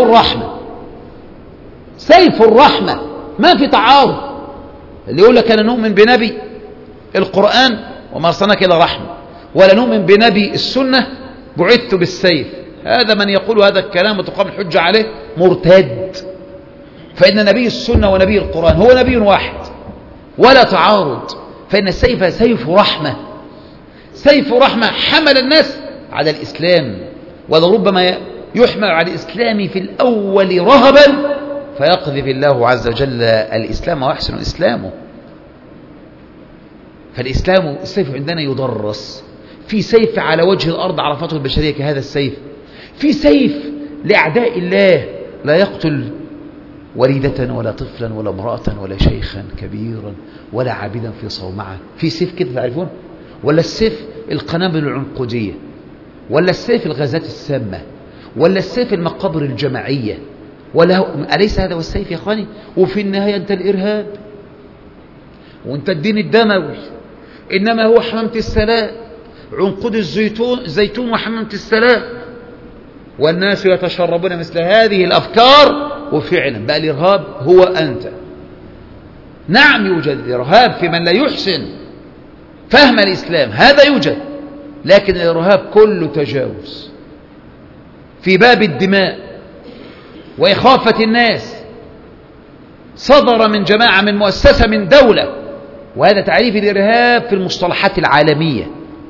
[SPEAKER 1] الرحمة ما في تعارض. اللي يقول لك أنا نؤمن بنبي القرآن وما أرسلناك إلا رحمة، ولا نؤمن بنبي السنة بعثت بالسيف، هذا من يقول هذا الكلام وتقام الحجة عليه مرتد. فإن نبي السنة ونبي القرآن هو نبي واحد ولا تعارض. فإن السيف سيف رحمة حمل الناس على الإسلام، ولربما يحمل على الإسلام في الأول رهبا فيقذف الله عز وجل الإسلام ويحسن إسلامه. فالإسلام السيف عندنا يدرس. في سيف على وجه الأرض عرفته البشرية كهذا السيف، في سيف لأعداء الله لا يقتل وليدة ولا طفلا ولا امرأة ولا شيخا كبيرا ولا عابدا في صومعة. في سيف كده تعرفون؟ ولا السيف القنابل العنقودية، ولا السيف الغازات السامة، ولا السيف المقابر الجماعية، أليس هذا هو السيف يا أخواني؟ وفي النهاية أنت الإرهاب وأنت الدين الدموي، إنما هو حمامة السلام، عنقود الزيتون وحمامة السلام، والناس يتشربون مثل هذه الأفكار. وفعلا بقى الإرهاب هو أنت. نعم يوجد الإرهاب في من لا يحسن فهم الإسلام، هذا يوجد، لكن الإرهاب كله تجاوز في باب الدماء وإخافة الناس صدر من جماعة من مؤسسة من دولة، وهذا تعريف الإرهاب في المصطلحات العالمية.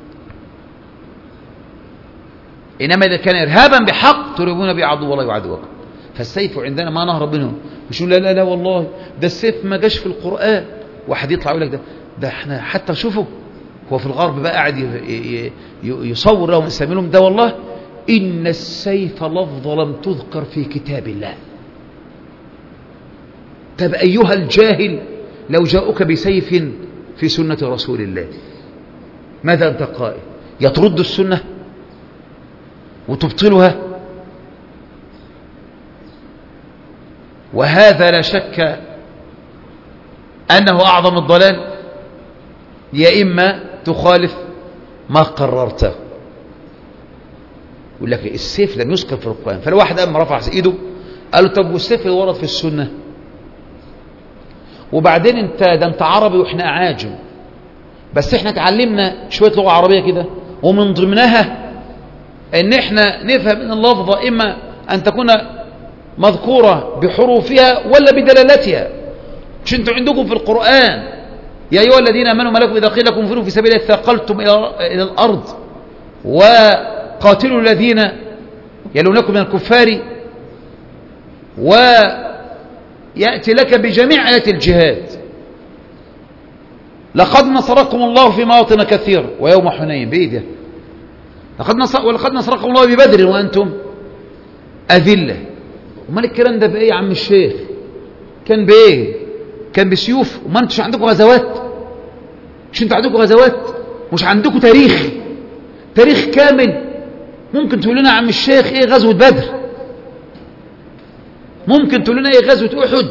[SPEAKER 1] إنما إذا كان إرهابا بحق ترهبون به عدو الله وعدوكم. فالسيف عندنا ما نهرب منه، مش لا لا لا والله ده السيف ما جاش في القرآن. واحد يطلع يقول لك ده احنا حتى شوفوا هو في الغرب بقى قاعد يصور لهم يسمي لهم ده والله إن السيف لفظ لم تذكر في كتاب الله. طب أيها الجاهل لو جاءوك بسيف في سنة رسول الله ماذا أنت قائل؟ يترد السنة وتبطلها؟ وهذا لا شك أنه أعظم الضلال، يا إما تخالف ما قررته. يقول لك السيف لم يذكر في القرآن، فلو واحد أما رفع إيده قال له طب والسيف اللي ورد في السنة؟ وبعدين انت عربي واحنا أعاجم، بس احنا تعلمنا شوية لغة عربية كده، ومن ضمنها ان احنا نفهم ان اللفظة اما ان تكون مذكورة بحروفها ولا بدلالتها. مش انتوا عندكم في القرآن يا أيها الذين آمنوا ما لكم إذا قيل لكم انفروا في سبيل الله ثاقلتم إلى الأرض وقاتلوا الذين يلونكم من الكفار، ويأتي لك بجميع آيات الجهاد. لقد نصركم الله في مواطن كثيرة ويوم حنين بإيده، ولقد نصركم الله ببدر وأنتم أذلة. وما الكلام ده بإيه يا عم الشيخ؟ كان بإيه؟ كان بسيوف. وما انتوش عندكم غزوات؟ مش انتوا عندكم غزوات؟ مش عندكم تاريخ كامل ممكن تقول لنا يا عم الشيخ ايه غزوة بدر؟ ممكن تقول لنا ايه غزوة احد؟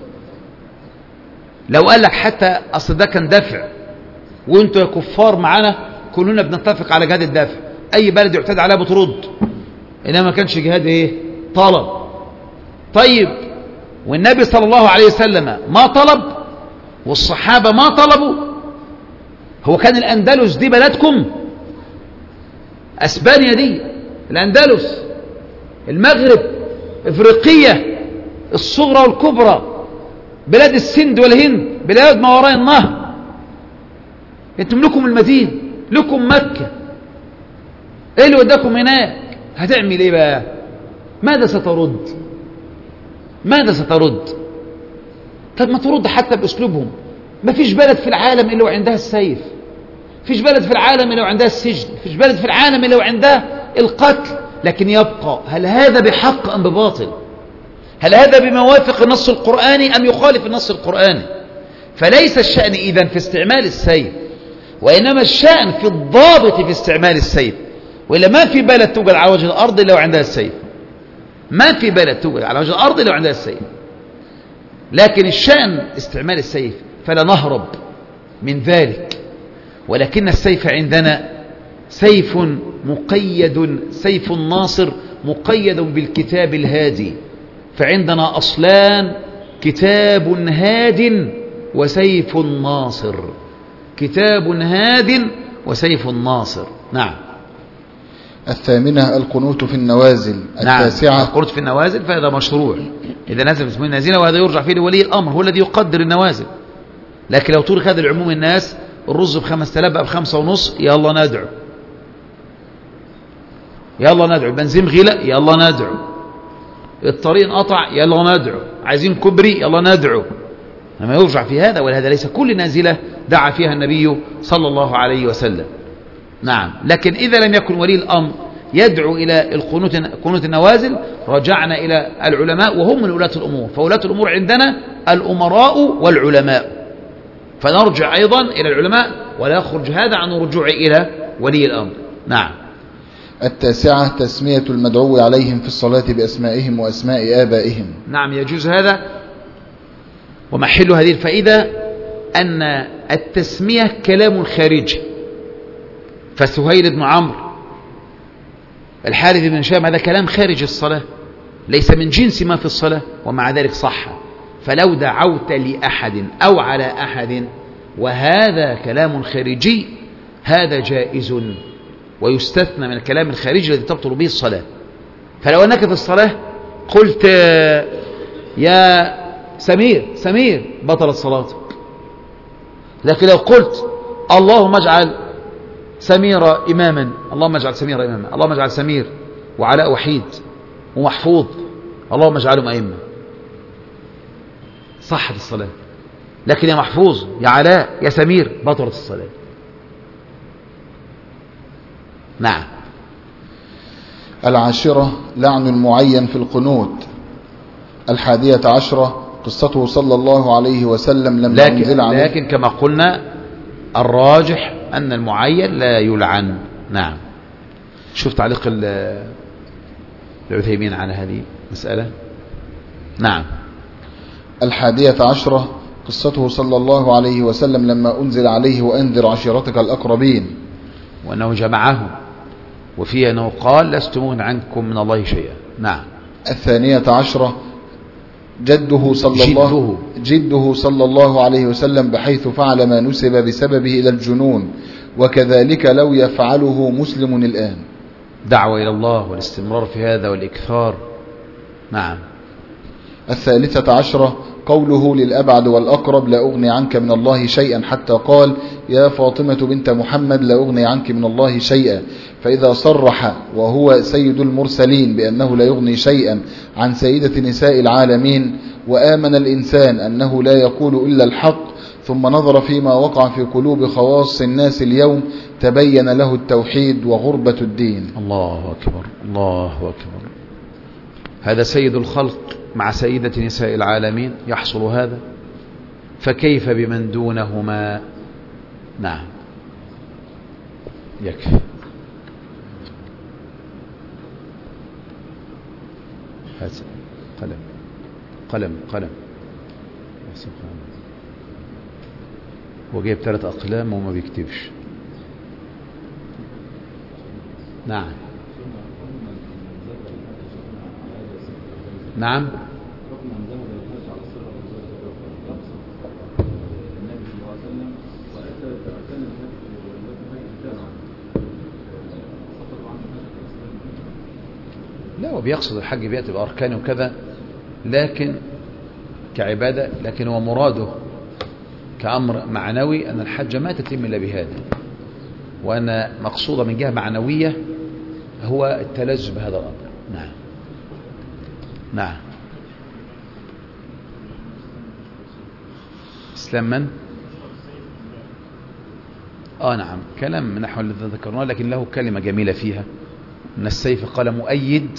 [SPEAKER 1] لو قال لك حتى اصل ده كان دفع وانتوا يا كفار معانا كلنا بنتفق على جهاد الدافع، اي بلد يعتدى عليها بترد، انما ما كانش جهاد ايه؟ طلب. طيب والنبي صلى الله عليه وسلم ما طلب والصحابة ما طلبوا؟ هو كان الأندلس دي بلدكم؟ أسبانيا دي، الأندلس، المغرب، إفريقية الصغرى والكبرى، بلاد السند والهند، بلاد ما وراء النهر، انتم لكم المدينة، لكم مكة، ايه اللي وداكم هناك؟ هتعمل ايه بقى؟ ماذا سترد؟ ماذا سترد؟ طب ما ترد حتى بأسلوبهم. ما فيش بلد في العالم إلا وعندها السيف، فيش بلد في العالم إلا وعندها السجن، فيش بلد في العالم إلا وعندها القتل، لكن يبقى هل هذا بحق أم بباطل؟ هل هذا بما يوافق النص القرآني أم يخالف النص القرآني؟ فليس الشأن إذن في استعمال السيف، وإنما الشأن في الضابط في استعمال السيف. وإلا ما في بلد توجد على وجه الأرض إلا وعندها السيف، ما في بلد توجد على وجه الأرض إلا وعندها السيف، لكن الشأن استعمال السيف، فلا نهرب من ذلك. ولكن السيف عندنا سيف مقيد، سيف ناصر مقيد بالكتاب الهادي، فعندنا أصلان: كتاب هاد وسيف ناصر، كتاب هاد وسيف ناصر. نعم.
[SPEAKER 2] الثامنة القنوت في النوازل. التاسعة
[SPEAKER 1] القنوت في النوازل، فهذا مشروع إذا نزل اسمه نازلة، وهذا يرجع فيه لولي الأمر، هو الذي يقدر النوازل. لكن لو ترك هذا العموم الناس، الرز ب5000 بقى ب5.5، يلا ندعو، يلا ندعو، البنزين غلا، يلا ندعو، الطريق انقطع، يلا ندعو، عايزين كبري، يلا ندعو. لما يرجع في هذا، ولهذا ليس كل نازلة دعا فيها النبي صلى الله عليه وسلم. نعم. لكن إذا لم يكن ولي الأمر يدعو إلى قنوت النوازل، رجعنا إلى العلماء وهم من ولاة الأمور، فولاة الأمور عندنا الأمراء والعلماء، فنرجع أيضا إلى العلماء، ولا يخرج هذا عن الرجوع إلى ولي الأمر. نعم.
[SPEAKER 2] التاسعة تسمية المدعو عليهم في الصلاة بأسمائهم وأسماء آبائهم.
[SPEAKER 1] نعم، يجوز هذا. ومحل هذه الفائدة أن التسمية كلام خارجي، فسهيل بن عمرو، الحارث بن هشام، هذا كلام خارج الصلاة، ليس من جنس ما في الصلاة، ومع ذلك صح. فلو دعوت لأحد أو على أحد وهذا كلام خارجي، هذا جائز ويستثنى من الكلام الخارجي الذي تبطل به الصلاة. فلو أنك في الصلاة قلت يا سمير، بطلت صلاتك. لكن لو قلت اللهم اجعل سمير إماما، اللهم اجعل سمير إماما، اللهم اجعل سمير وعلاء وحيد ومحفوظ، اللهم اجعلهم أئمة، صحت الصلاة. لكن يا محفوظ، يا علاء، يا سمير، بطلت الصلاة. نعم.
[SPEAKER 2] العاشرة لعن المعين في القنوت. 11 قصته صلى الله عليه وسلم لما أنزل عليه.
[SPEAKER 1] لكن كما قلنا الراجح أن المعين لا يلعن. نعم. شوف تعليق العثيمين على هذه المسألة. نعم.
[SPEAKER 2] 11 قصته صلى الله عليه وسلم لما أنزل عليه وأنذر عشيرتك الأقربين،
[SPEAKER 1] وأنه جمعهم، وفيه أنه قال لست مغن عنكم من الله شيئا. نعم.
[SPEAKER 2] 12 جده صلى الله عليه وسلم، بحيث فعل ما نسب بسببه إلى الجنون، وكذلك لو يفعله مسلم الآن.
[SPEAKER 1] دعوة إلى الله والاستمرار في هذا والإكثار. نعم.
[SPEAKER 2] 13 قوله للأبعد والأقرب لا أغني عنك من الله شيئا، حتى قال يا فاطمة بنت محمد لا أغني عنك من الله شيئا. فإذا صرح وهو سيد المرسلين بأنه لا يغني شيئا عن سيدة نساء العالمين، وآمن الإنسان أنه لا يقول إلا الحق، ثم نظر فيما وقع في قلوب خواص الناس اليوم، تبين له التوحيد وغربة الدين.
[SPEAKER 1] الله أكبر، الله أكبر. هذا سيد الخلق مع سيدة نساء العالمين يحصل هذا، فكيف بمن دونهما؟ نعم. يكفي. هات قلم قلم قلم. سبحان الله، هو جايب 3 أقلام وما بيكتبش. نعم نعم. لا، هو بيقصد الحج بيأتي بأركانه وكذا لكن كعبادة، لكن هو مراده كأمر معنوي أن الحج ما تتم إلا بهذا، وأن مقصودة من جهة معنوية هو التلذذ بهذا الأمر. نعم نعم. إسلام من؟ نعم، كلام من نحو الذي ذكرناه، لكن له كلمة جميلة فيها من السيف قال مؤيد.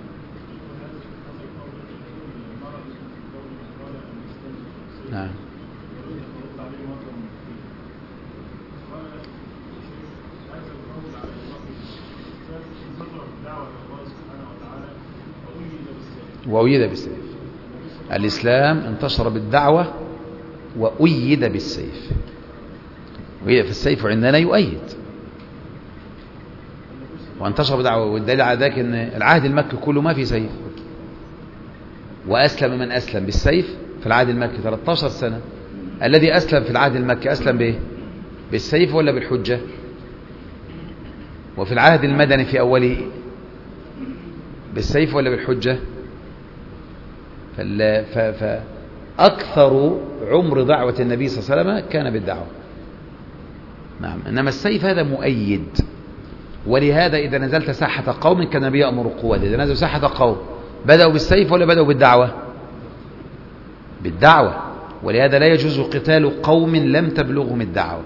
[SPEAKER 1] نعم. وأيد بالسيف. الإسلام انتشر بالدعوة وأيد بالسيف. وأيد في السيف عندنا يؤيد، وانتشر بدعوة. والدليل على ذلك أن العهد المكي كله ما في سيف، وأسلم من أسلم بالسيف في العهد المكي 13 سنة. الذي أسلم في العهد المكي أسلم بإيه؟ بالسيف ولا بالحجة؟ وفي العهد المدني في أوله بالسيف ولا بالحجة؟ فأكثر عمر دعوة النبي صلى الله عليه وسلم كان بالدعوة. نعم. إنما السيف هذا مؤيد، ولهذا إذا نزلت ساحة قوم كان النبي يأمر القوة. إذا نزلوا ساحة قوم بدأوا بالسيف ولا بدأوا بالدعوة؟ بالدعوة. ولهذا لا يجوز قتال قوم لم تبلغهم الدعوة.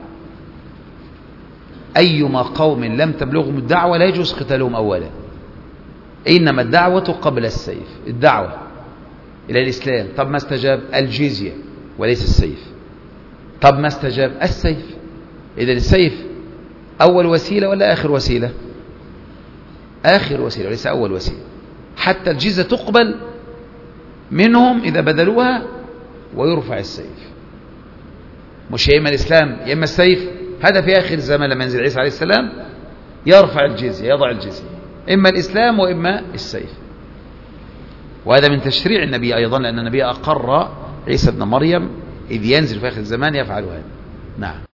[SPEAKER 1] أيما قوم لم تبلغهم الدعوة لا يجوز قتالهم أولا، إنما الدعوة قبل السيف. الدعوة إلى الإسلام، طب ما استجاب الجزية وليس السيف. طب ما استجاب السيف. إذا السيف أول وسيلة ولا آخر وسيلة؟ آخر وسيلة وليس أول وسيلة. حتى الجزية تقبل منهم إذا بدلوها ويرفع السيف. مش يا إما الإسلام يا إما السيف. هذا في آخر الزمان لما ينزل عيسى عليه السلام يرفع الجزية، يضع الجزية، إما الإسلام وإما السيف. وهذا من تشريع النبي أيضا، لأن النبي أقر عيسى ابن مريم إذ ينزل في آخر الزمان يفعل هذا. نعم.